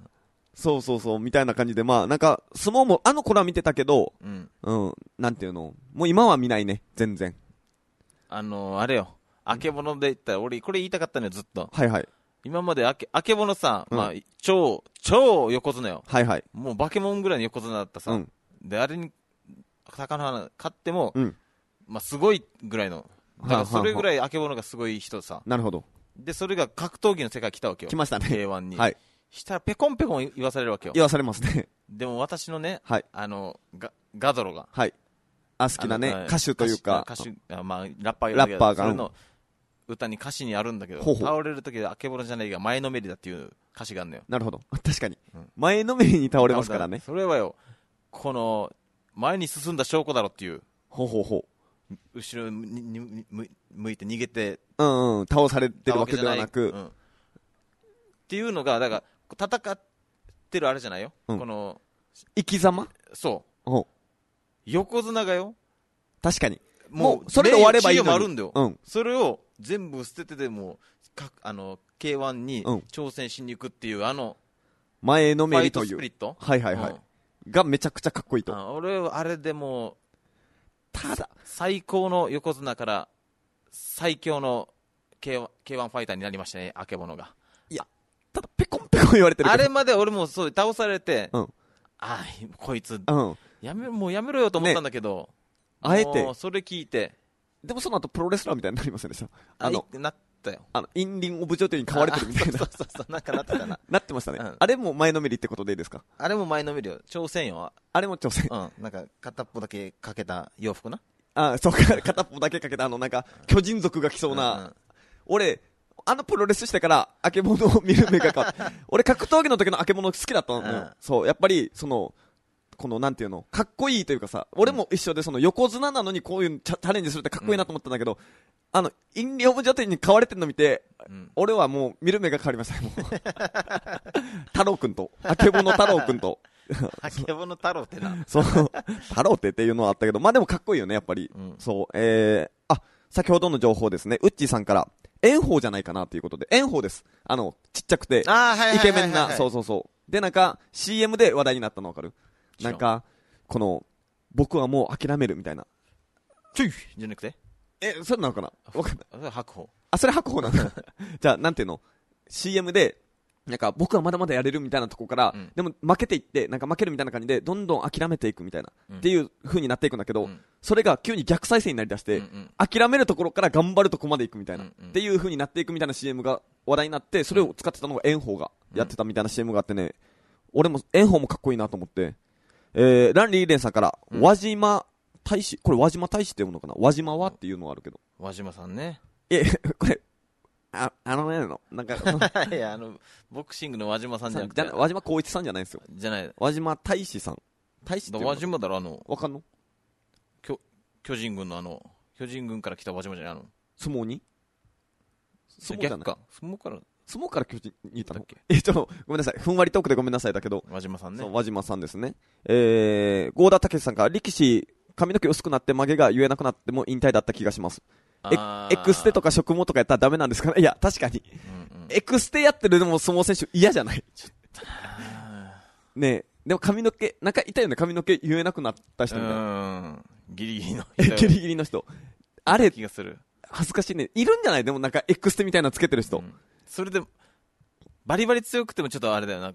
そうそうそう、みたいな感じで、まあ、なんか、相撲もあの頃は見てたけど、なんていうの、もう今は見ないね、全然。 あれよ、あけぼので言ったら、俺、これ言いたかったのよ、ずっと。 はいはい。 今まであけぼのさ、まあ、超横綱よ。 はいはい。 もうバケモンぐらいの横綱だったさ。で、あれに、貴乃花勝っても、まあ、すごいぐらいの。だからそれぐらいあけぼのがすごい人さ。 なるほど。 で、それが格闘技の世界来たわけよ。 来ましたね。 K1 に。 はい。 したらペコンペコン言わされるわけよ。 言わされますね。 でも私のね、 はい。 ガドロが。 はい。好きなね、歌手というか。 まあ、ラッパーが。 それの歌に歌詞にあるんだけど、倒れるときであけぼのじゃないが前のめりだっていう歌詞があるのよ。 なるほど。確かに。前のめりに倒れますからね。 それはよ、前に進んだ証拠だろっていう。後ろに向いて逃げて。 倒されてるわけではなく。 っていうのが、だから、戦ってるあれじゃないよ。 生き様そう。横綱がよ。 確かに。もう、それで終わればいいのに。 もあるんだよ。それを全部捨ててでも、K1 に挑戦しに行くっていう、 前のめりという。 ファイトスプリットはいはいはい。がめちゃくちゃかっこいいと。 俺はあれでも、 ただ、 最高の横綱から、最強の K1 ファイターになりましたね、あけぼのが。 いや、ただ、ペコンペコン言われてるけど。 あれまで俺もそう倒されて、こいつ、もうやめろよと思ったんだけど、 あえて。 それ聞いて。 でもその後プロレスラーみたいになりませんでした。 なったよ。 インリンオブジョテに買われてるみたいな。 そう、なんかなってたな。 なってましたね。あれも前のめりってことでいいですか？ あれも前のめりよ。挑戦よ。 あれも挑戦。 なんか片っぽだけかけた洋服な。 そうか、片っぽだけかけたなんか、巨人族が来そうな。俺、プロレスしてから、あけぼのを見る目が変わった。俺格闘技の時のあけぼの好きだったのよ。そう、やっぱり、なんていうの、かっこいいというかさ、俺も一緒で横綱なのにこういうチャレンジするってかっこいいなと思ったんだけど、インリオブジョテに買われてるの見て、俺はもう見る目が変わりましたよ、もう。太郎くんと、あけぼの太郎くんと。 あけぼの太郎ってな。 そう、太郎っていうのはあったけど、まあでもかっこいいよね、やっぱり。そう、先ほどの情報ですね、ウッチーさんから、炎鵬じゃないかなということで、炎鵬です。ちっちゃくて、イケメンな、そう。で、なんか、CM で話題になったのわかる？なんか、僕はもう諦めるみたいな。 じゃなくて？ それなのかな？わかんない。 それ白鵬。 それ白鵬なんだ。じゃあ、なんていうの？ CM で、なんか、僕はまだまだやれるみたいなとこから、でも負けていって、なんか負けるみたいな感じで、どんどん諦めていくみたいな、っていう風になっていくんだけど、それが急に逆再生になりだして、諦めるところから頑張るとこまでいくみたいな、っていう風になっていくみたいな CM が話題になって、それを使ってたのが炎鵬がやってたみたいな CM があってね、俺も炎鵬もかっこいいなと思って、ランリーレンさんから、輪島大使、これ輪島大使って読むのかな？輪島はっていうのはあるけど。 輪島さんね。 これ、なんか、 いや、ボクシングの輪島さんじゃなくて。 輪島光一さんじゃないんですよ。 じゃない。 輪島大使さん。大使って輪島だろ、 わかんの？ 巨人軍の巨人軍から来た輪島じゃないの？ 相撲に？ 逆か。相撲から巨人にいたの？ごめんなさい。ふんわりトークでごめんなさいだけど。 輪島さんね。 そう、輪島さんですね。郷田武さんから、力士、髪の毛薄くなって曲げが言えなくなっても引退だった気がします。エクステとか植毛とかやったらダメなんですかね？いや、確かに。エクステやってるでも相撲選手嫌じゃない？ねえ、でも髪の毛、なんかいたよね、髪の毛言えなくなった人みたいな。 ギリギリの人。ギリギリの人。あれ、 気がする。 恥ずかしいね。いるんじゃない？でもなんかエクステみたいなのつけてる人。 それで、バリバリ強くてもちょっとあれだよな、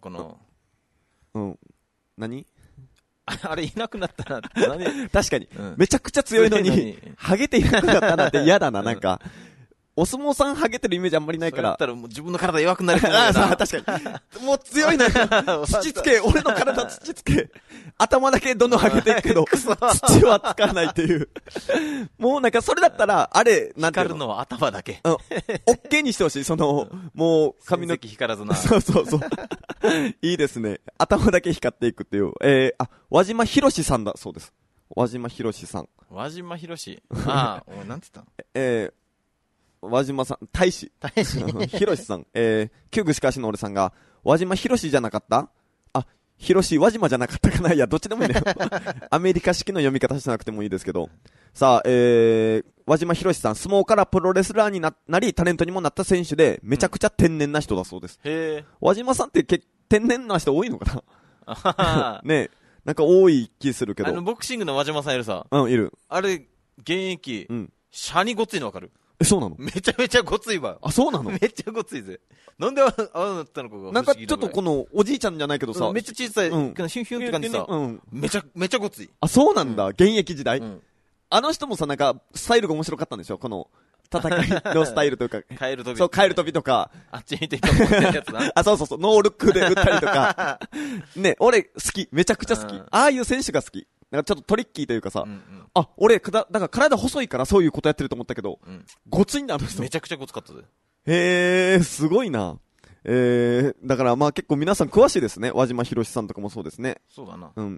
何？ あれいなくなったな。 確かに、めちゃくちゃ強いのに、ハゲていなくなったなんて嫌だな、なんか。お相撲さんハゲてるイメージあんまりないから。 だったらもう自分の体弱くなるからな。 確かに。もう強いな。土つけ、俺の体土つけ。頭だけどんどんハゲていくけど、土はつかないっていう。もうなんかそれだったら、あれ、なんていうの？ 光るのは頭だけ。 オッケーにしてほしい。もう髪の毛光らずな。 そう。いいですね。頭だけ光っていくっていう。輪島博さんだそうです。輪島博さん。 輪島博？ああ、なんて言ったの？輪島さん、大使。ひろしさん。旧具しかしの俺さんが、輪島ひろしじゃなかった？ひろし、輪島じゃなかったかな？いや、どっちでもいいね。アメリカ式の読み方しなくてもいいですけど。さあ、輪島ひろしさん、相撲からプロレスラーになり、タレントにもなった選手で、めちゃくちゃ天然な人だそうです。 へー。 輪島さんって結天然な人多いのかなね、なんか多い気するけど。 ボクシングの和島さんいるさ。 うん、いる。 あれ、現役、シャにごついのわかる？ そうなの？ めちゃめちゃごついわ。 あ、そうなの？ めっちゃごついぜ。なんでああなったのかが不思議なんかちょっとこの、おじいちゃんじゃないけどさ。 めっちゃ小さい、ヒュンヒュンって感じさ。めちゃごつい。 あ、そうなんだ。現役時代。あの人もさ、なんか、スタイルが面白かったんでしょ？この、戦いのスタイルというか。 カエル飛び。 そう、カエル飛びとか。 あっち見て人持ってるやつな。 あ、そう、ノールックで打ったりとか。ね、俺好き。めちゃくちゃ好き。ああいう選手が好き。なんかちょっとトリッキーというかさ。あ、俺、だから体細いからそういうことやってると思ったけど、ごついんだ、あの人。 めちゃくちゃごつかったで。 へー、すごいな。だからまあ結構皆さん詳しいですね。輪島博さんとかもそうですね。 そうだな。 うん。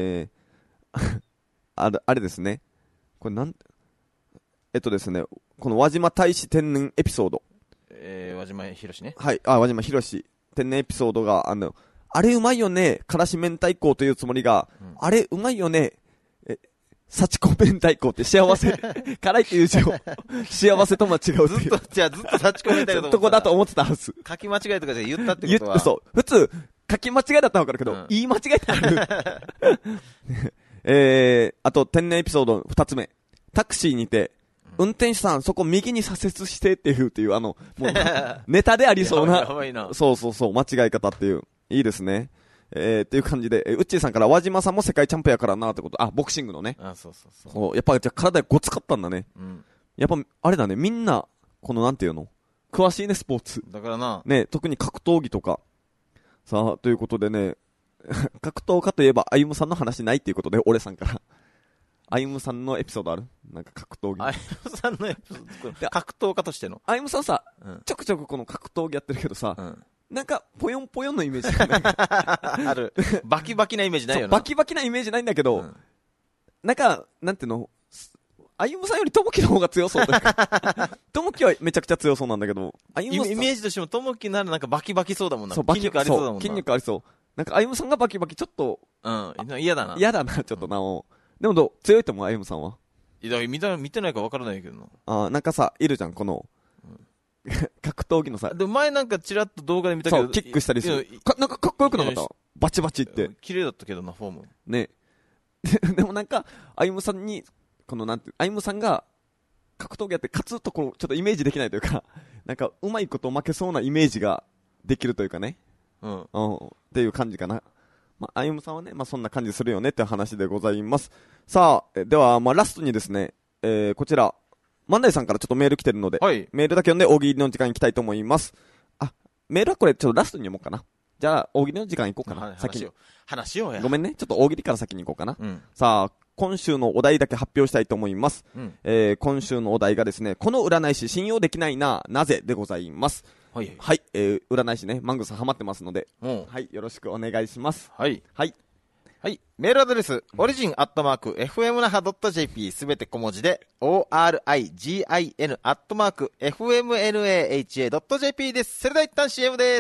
あれですね。これですね、この輪島大使天然エピソード。 輪島博ね。 はい、輪島博天然エピソードが、あれうまいよね、からし明太子というつもりが、あれうまいよね、幸子明太子って幸せ、辛いっていう字を、幸せと間違うっていう。 ずっと幸子明太子とこだと思ってたはず。 書き間違いとかで言ったってことは。 そう。普通、書き間違いだったらわかるけど、言い間違いってある。あと、天然エピソード2つ目。タクシーにて、運転手さん、そこ右に左折してっていう、もう、ネタでありそうな。 やばいな。 そう、間違い方っていう。いいですね。っていう感じで、ウッチーさんから、輪島さんも世界チャンプやからなってこと。あ、ボクシングのね。 そう。 そう、やっぱ、じゃ体ごつかったんだね。やっぱ、あれだね、みんな、このなんていうの詳しいね、スポーツ。 だからな。 ね、特に格闘技とか。さあ、ということでね、格闘家といえば、歩夢さんの話ないっていうことで、俺さんから。歩夢さんのエピソードある？なんか格闘技。 歩夢さんのエピソード。格闘家としての。 歩夢さんさ、ちょくちょくこの格闘技やってるけどさ、なんか、ぽよんぽよんのイメージないある。バキバキなイメージないよな。 バキバキなイメージないんだけど、なんか、なんていうの、歩夢さんよりともきの方が強そうだから。ともきはめちゃくちゃ強そうなんだけど、 イメージとしてもともきならなんかバキバキそうだもんな。 そう、 筋肉ありそうだもんな。 筋肉ありそう。なんか歩夢さんがバキバキちょっと、 嫌だな。 嫌だな、ちょっとな。でも強いと思う、歩夢さんは。 見てないか分からないけどな。 なんかさ、いるじゃん、この、格闘技のさ。 でも前なんかチラッと動画で見たけど。 そう、キックしたりする。なんかかっこよくなかった？バチバチって。 綺麗だったけどな、フォーム。 ね。でもなんか、歩夢さんに、このなんて、歩夢さんが、格闘技やって勝つところ、ちょっとイメージできないというか、なんか、うまいこと負けそうなイメージができるというかね。っていう感じかな。まあ、歩夢さんはね、まあそんな感じするよねって話でございます。さあ、では、まあラストにですね、こちら、万代さんからちょっとメール来てるので、メールだけ読んで大喜利の時間に行きたいと思います。メールはこれちょっとラストに読もうかな。じゃあ、大喜利の時間行こうかな。先に。 話しようや。 ごめんね。ちょっと大喜利から先に行こうかな。さあ、今週のお題だけ発表したいと思います。今週のお題がですね、この占い師信用できないな、なぜでございます。はい、占い師ね、マングさんハマってますので、はい、よろしくお願いします。 はい。メールアドレス、origin@fmnaha.jp すべて小文字で、origin@fmnaha.jp です。それでは一旦 CM です。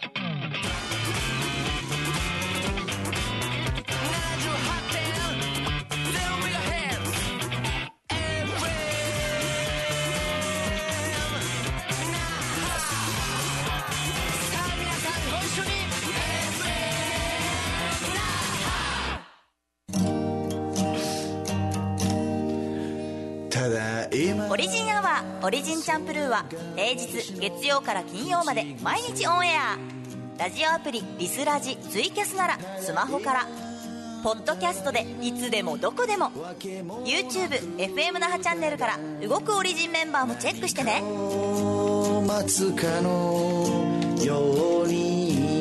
オリジンアワーオリジンチャンプルーは平日月曜から金曜まで毎日オンエア。ラジオアプリリスラジツイキャスならスマホから、ポッドキャストでいつでもどこでも YouTube FM 那覇チャンネルから動くオリジンメンバーもチェックしてね。 待つかのように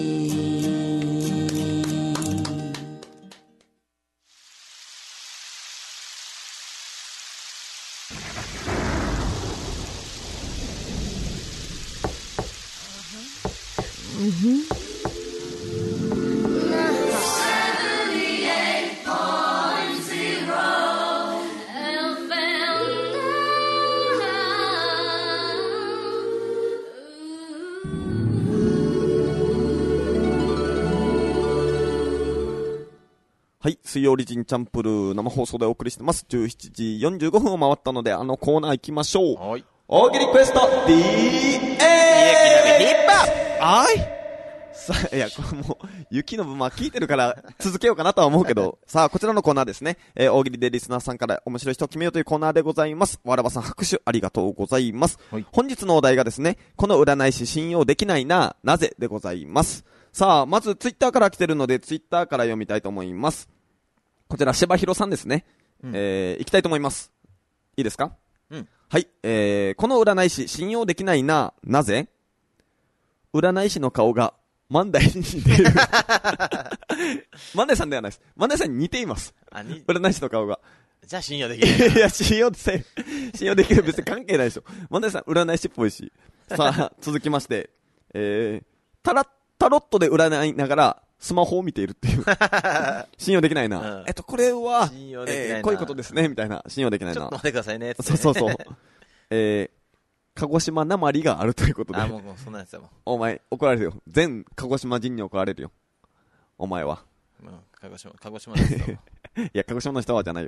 はい、水曜オリジンチャンプルー生放送でお送りしてます。17時45分を回ったので、コーナー行きましょう。はい。大喜利クエスト DA！ はい。 さあ、いや、もう、雪の分、まあ聞いてるから続けようかなとは思うけど、さあ、こちらのコーナーですね。大喜利でリスナーさんから面白い人を決めようというコーナーでございます。わらばさん拍手ありがとうございます。はい、本日のお題がですね、この占い師信用できないな、なぜでございます。さあ、まずツイッターから来てるので、ツイッターから読みたいと思います。こちら、柴弘さんですね。行きたいと思います。いいですか？うん。はい、この占い師信用できないな、なぜ？占い師の顔が万代に似ている。万代さんではないです。万代さんに似ています。占い師の顔が。 じゃあ信用できる。 いや、信用できる別に関係ないでしょ。万代さん占い師っぽいし。さあ、続きまして、タロットで占いながらスマホを見ているっていう。信用できないな。これは、信用できないな。こういうことですね、みたいな。信用できないな。 ちょっと待ってくださいね。 そう。鹿児島なまりがあるということで。 もうそんなやつだもん。 お前、怒られるよ。全鹿児島人に怒られるよ。お前は。 鹿児島の人は。 いや、鹿児島の人はじゃないよ。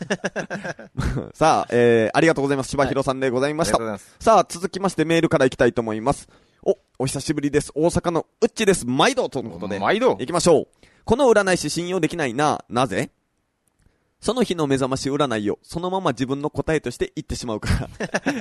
さあ、ありがとうございます。柴弘さんでございました。はい、さあ、続きましてメールからいきたいと思います。お久しぶりです。大阪のうっちです。毎度とのことで。 毎度行きましょう。この占い師信用できないな。なぜ？その日の目覚まし占いをそのまま自分の答えとして言ってしまうから。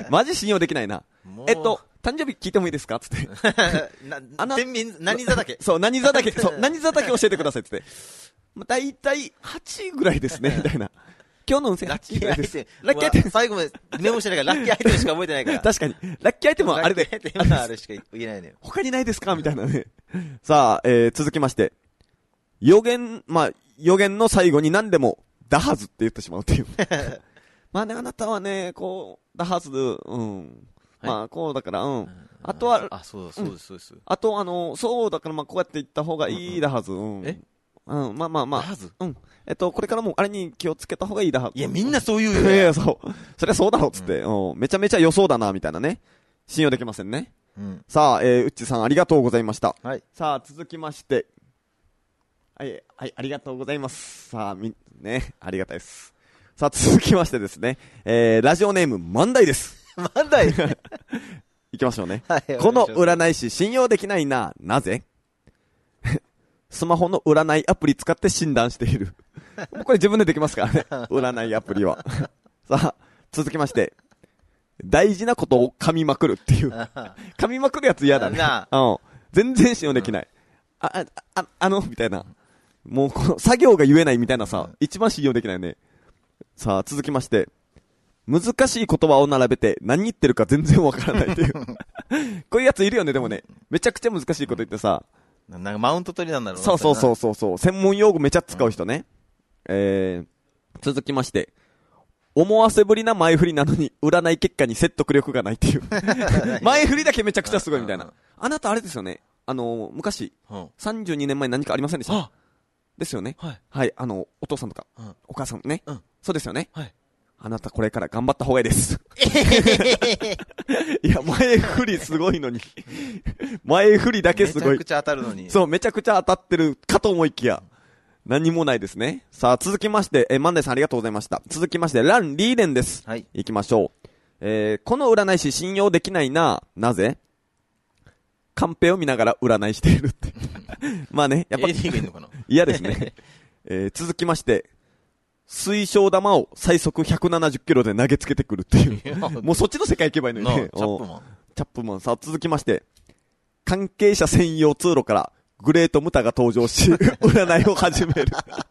マジ信用できないな。誕生日聞いてもいいですかつって。 何座だけそう、何座だけ教えてくださいつって。だいたい8ぐらいですね、みたいな。今日の運勢8ぐらいです。 ラッキーアイテム。最後までメモしてないから、ラッキーアイテムしか覚えてないから。 確かに。ラッキーアイテムはあれで。 ラッキーアイテムはあれしか言えないのよ。 他にないですかみたいなね。さあ、続きまして。予言の最後に何でも、だはずって言ってしまうっていう。まあね、あなたはね、こう、だはず、まあ、こうだから、あとは、 そうです。 あと、そうだから、まあ、こうやって言った方がいいだはず、まあ。だはず？ これからもあれに気をつけた方がいいだはず。 いや、みんなそう言うよ。 いや、そう。そりゃそうだろう、つって、めちゃめちゃ予想だな、みたいなね。信用できませんね。さあ、うっちさんありがとうございました。はい。さあ、続きまして、はい、ありがとうございます。さあ、ね、ありがたいです。さあ、続きましてですね、ラジオネーム、万代です。 万代行きましょうね。はい、この占い師、信用できないな、なぜ？スマホの占いアプリ使って診断している。これ自分でできますからね。占いアプリは。さあ、続きまして、大事なことを噛みまくるっていう。噛みまくるやつ嫌だね。全然信用できない。みたいな。もうこの作業が言えないみたいなさ、一番信用できないよね。さあ、続きまして。難しい言葉を並べて何言ってるか全然わからないっていう。こういうやついるよね、でもね。めちゃくちゃ難しいこと言ってさ。 なんかマウント取りなんだろうな。 そう。専門用語めちゃ使う人ね。続きまして。思わせぶりな前振りなのに占い結果に説得力がないっていう。前振りだけめちゃくちゃすごいみたいな。あなたあれですよね。昔、32年前何かありませんでした？ですよね。はい。お父さんとか、お母さんね。そうですよね。はい。あなたこれから頑張った方がいいです。いや、前振りすごいのに。前振りだけすごい。 めちゃくちゃ当たるのに。 そう、めちゃくちゃ当たってるかと思いきや。何もないですね。さあ、続きまして、マンデーさんありがとうございました。続きまして、ラン・リーデンです。はい。行きましょう。この占い師信用できないな。なぜ？カンペを見ながら占いしているって。まあね、やっぱり。嫌ですね。続きまして、水晶玉を最速170キロで投げつけてくるっていう。もうそっちの世界行けばいいのにね。 チャップマン。さあ、続きまして、関係者専用通路からグレートムタが登場し、占いを始める。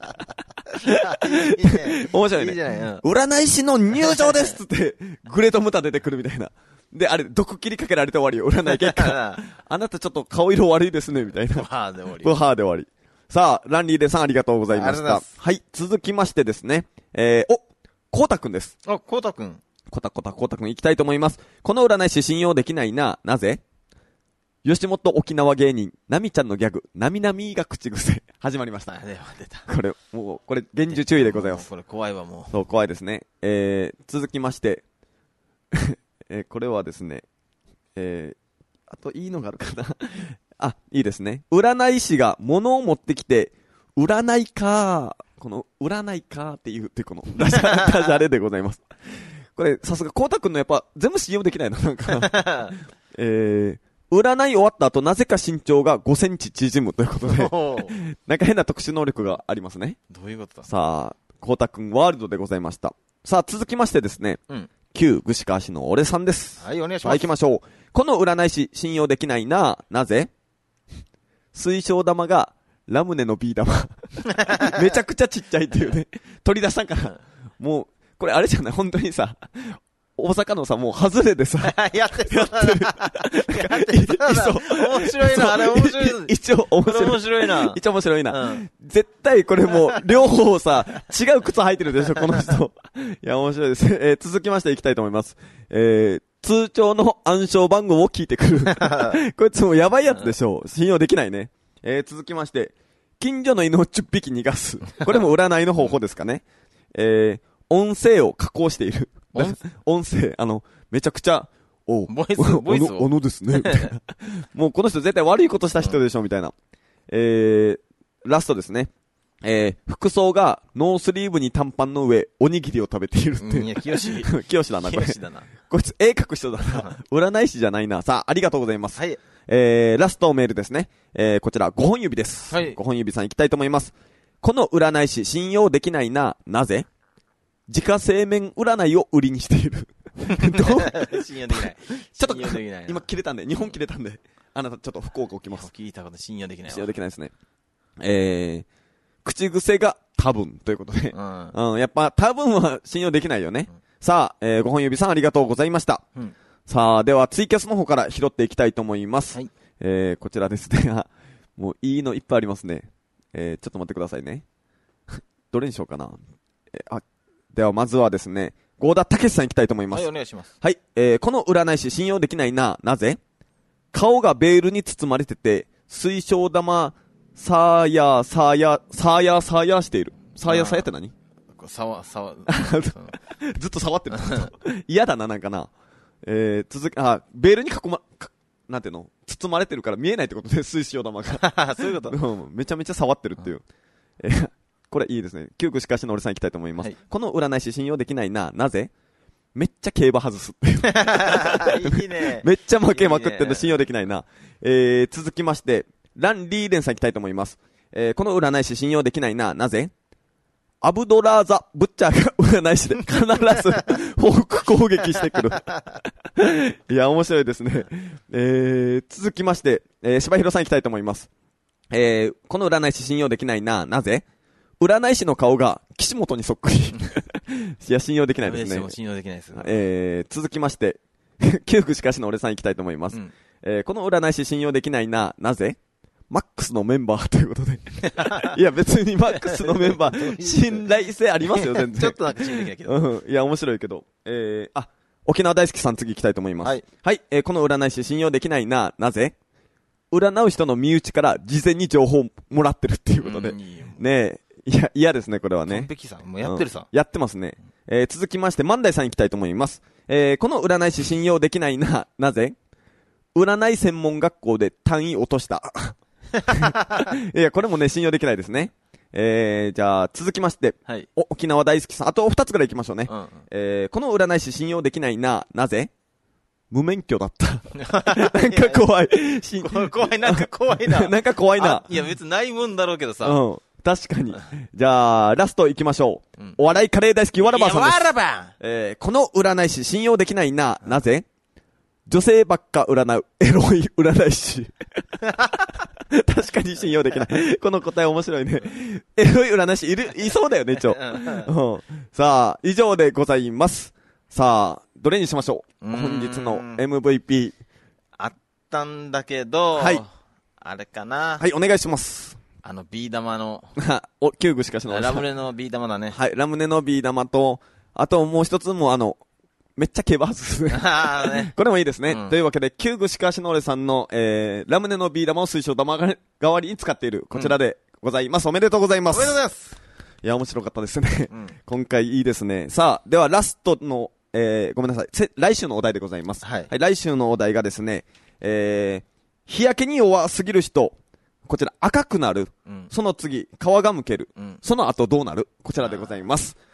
面白いね。占い師の入場ですっつって、グレートムタ出てくるみたいな。で、あれ、毒切りかけられて終わりよ。占い結果。あなたちょっと顔色悪いですね、みたいな。 はーで終わり。 はーで終わり。さあ、ランリーデさんありがとうございました。はい、続きましてですね。コータくんです。 コータくん。 コータくん行きたいと思います。この占い師信用できないな。なぜ？吉本沖縄芸人、ナミちゃんのギャグ、ナミナミが口癖。始まりました。 出た。 これ、厳重注意でございます。 これ怖いわ、もう。 そう、怖いですね。続きまして、これはですね、あといいのがあるかな。あ、いいですね。占い師が物を持ってきて、占いかー、この、占いかーって言うってこの、ダジャレでございます。これ、さすが、コータくんのやっぱ、全部信用できないな、なんか。 占い終わった後、なぜか身長が5センチ縮むということで、なんか変な特殊能力がありますね。 どういうことだ。 さあ、こうたくんワールドでございました。さあ、続きましてですね、旧串川市の俺さんです。 はい、お願いします。 はい、行きましょう。この占い師、信用できないな。なぜ？水晶玉がラムネのビー玉。めちゃくちゃちっちゃいっていうね。取り出したんかな。もう、これあれじゃない？本当にさ、大阪のさ、もう外れでさ、 やってる。面白いな、あれ面白い。 一応面白いな。一応面白いな。絶対これもう、両方さ、違う靴履いてるでしょ、この人。いや、面白いです。続きましていきたいと思います。通帳の暗証番号を聞いてくる。こいつもやばいやつでしょ。信用できないね。続きまして、近所の犬を10匹逃がす。これも占いの方法ですかね。音声を加工している。音声、めちゃくちゃ、 ボイスですね。もうこの人絶対悪いことした人でしょ、みたいな。ラストですね。服装がノースリーブに短パンの上、おにぎりを食べているっていう。 いや、 清だな、これ。 清だな。 こいつ絵描く人だな。占い師じゃないな。さあ、ありがとうございます。 はい。 ラストメールですね。こちら、5本指です。 はい。 5本指さん行きたいと思います。この占い師、信用できないな。なぜ？自家製麺占いを売りにしている。 信用できない。 ちょっと、今切れたんで、日本切れたんで、あなたちょっと福岡置きます。 聞いたこと信用できないわ。 信用できないですね。口癖が多分ということで。やっぱ多分は信用できないよね。さあ、5本指さんありがとうございました。さあ、ではツイキャスの方から拾っていきたいと思います。はい、こちらですね。もういいのいっぱいありますね。ちょっと待ってくださいね。どれにしようかな。ではまずはですね、合田武さん行きたいと思います。 はい、お願いします。 はい、この占い師信用できないな。なぜ？顔がベールに包まれてて、水晶玉、さーやしている。さーやって何？ずっと触ってる。嫌だな、なんかな。ベールになんていうの？包まれてるから見えないってことで、水晶玉が。 そういうこと。 めちゃめちゃ触ってるっていう。これいいですね。旧串川市の俺さん行きたいと思います。はい、この占い師信用できないな。なぜ？めっちゃ競馬外すっていう。 いいね。 めっちゃ負けまくってんの信用できないな。続きまして、ラン・リーデンさん行きたいと思います。この占い師信用できないな。なぜ？アブドラーザ・ブッチャーが占い師で必ず報復攻撃してくる。いや、面白いですね。続きまして、柴弘さん行きたいと思います。この占い師信用できないな。なぜ？占い師の顔が岸本にそっくり。いや、信用できないですね。 信用できないです。 続きまして、旧串川市の俺さん行きたいと思います。この占い師信用できないな。なぜ？マックスのメンバーということで。いや、別にマックスのメンバー、信頼性ありますよ、全然。 ちょっとなんか信頼できないけど。 いや、面白いけど。沖縄大好きさん次行きたいと思います。はい。はい、この占い師信用できないな。なぜ？占う人の身内から事前に情報をもらってるっていうことで。ねえ。いや、嫌ですね、これはね。 完璧さん。もうやってるさ。 やってますね。続きまして、万代さん行きたいと思います。この占い師信用できないな。なぜ？占い専門学校で単位落とした。いや、これもね、信用できないですね。じゃあ、続きまして。はい。沖縄大好きさん。あと2つぐらい行きましょうね。この占い師信用できないな。なぜ？無免許だった。なんか怖い。 怖い、なんか怖いな。 なんか怖いな。 いや、別にないもんだろうけどさ。 確かに。じゃあ、ラスト行きましょう。お笑いカレー大好き、わらばさんです。 わらばこの占い師信用できないな。なぜ？女性ばっか占う、エロい占い師。確かに信用できない。この答え面白いね。エロい占い師いそうだよね、一応。さあ、以上でございます。さあ、どれにしましょう？本日の MVP。 あったんだけど、はい。あれかな。 はい、お願いします。 ビー玉の。 旧具しかしない。 ラムネのビー玉だね。 はい、ラムネのビー玉と、あともう一つもめっちゃ競馬外す。ね、これもいいですね。というわけで、旧具しかしのれさんの、ラムネのビー玉を水晶玉代わりに使っている、こちらでございます。おめでとうございます。 おめでとうございます。 いや、面白かったですね。今回いいですね。さあ、ではラストの、ごめんなさい。来週のお題でございます。はい。はい、来週のお題がですね、日焼けに弱すぎる人、こちら赤くなる。その次、皮がむける。その後どうなる？こちらでございます。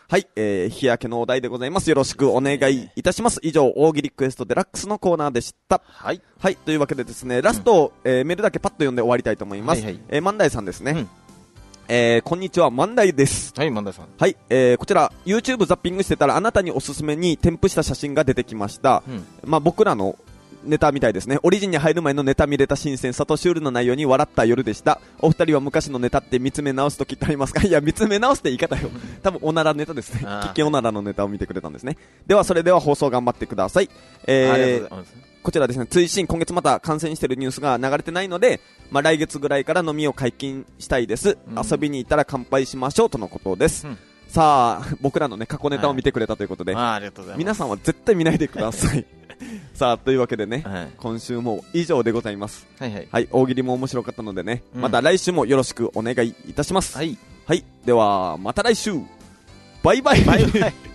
はい、日焼けのお題でございます。よろしくお願いいたします。以上、大喜利クエストデラックスのコーナーでした。 はい。 はい、というわけでですね、ラスト、メールだけパッと読んで終わりたいと思います。はいはい、万代さんですね。こんにちは、万代です。 はい、万代さん。 はい、こちら、YouTube ザッピングしてたら、あなたにおすすめに添付した写真が出てきました。まあ、僕らのネタみたいですね。オリジンに入る前のネタ見れた新鮮さとシュールな内容に笑った夜でした。お二人は昔のネタって見つめ直すときってありますか？いや、見つめ直すって言い方よ。多分おならネタですね。危険おならのネタを見てくれたんですね。では、それでは放送頑張ってください。こちらですね、追伸、今月また感染してるニュースが流れてないので、まあ、来月ぐらいから飲みを解禁したいです。遊びに行ったら乾杯しましょうとのことです。さあ、僕らのね、過去ネタを見てくれたということで、 ありがとうございます。 皆さんは絶対見ないでください。さあ、というわけでね、今週も以上でございます。はい、大喜利も面白かったのでね、また来週もよろしくお願いいたします。はい。では、また来週バイバイ。バイバイ。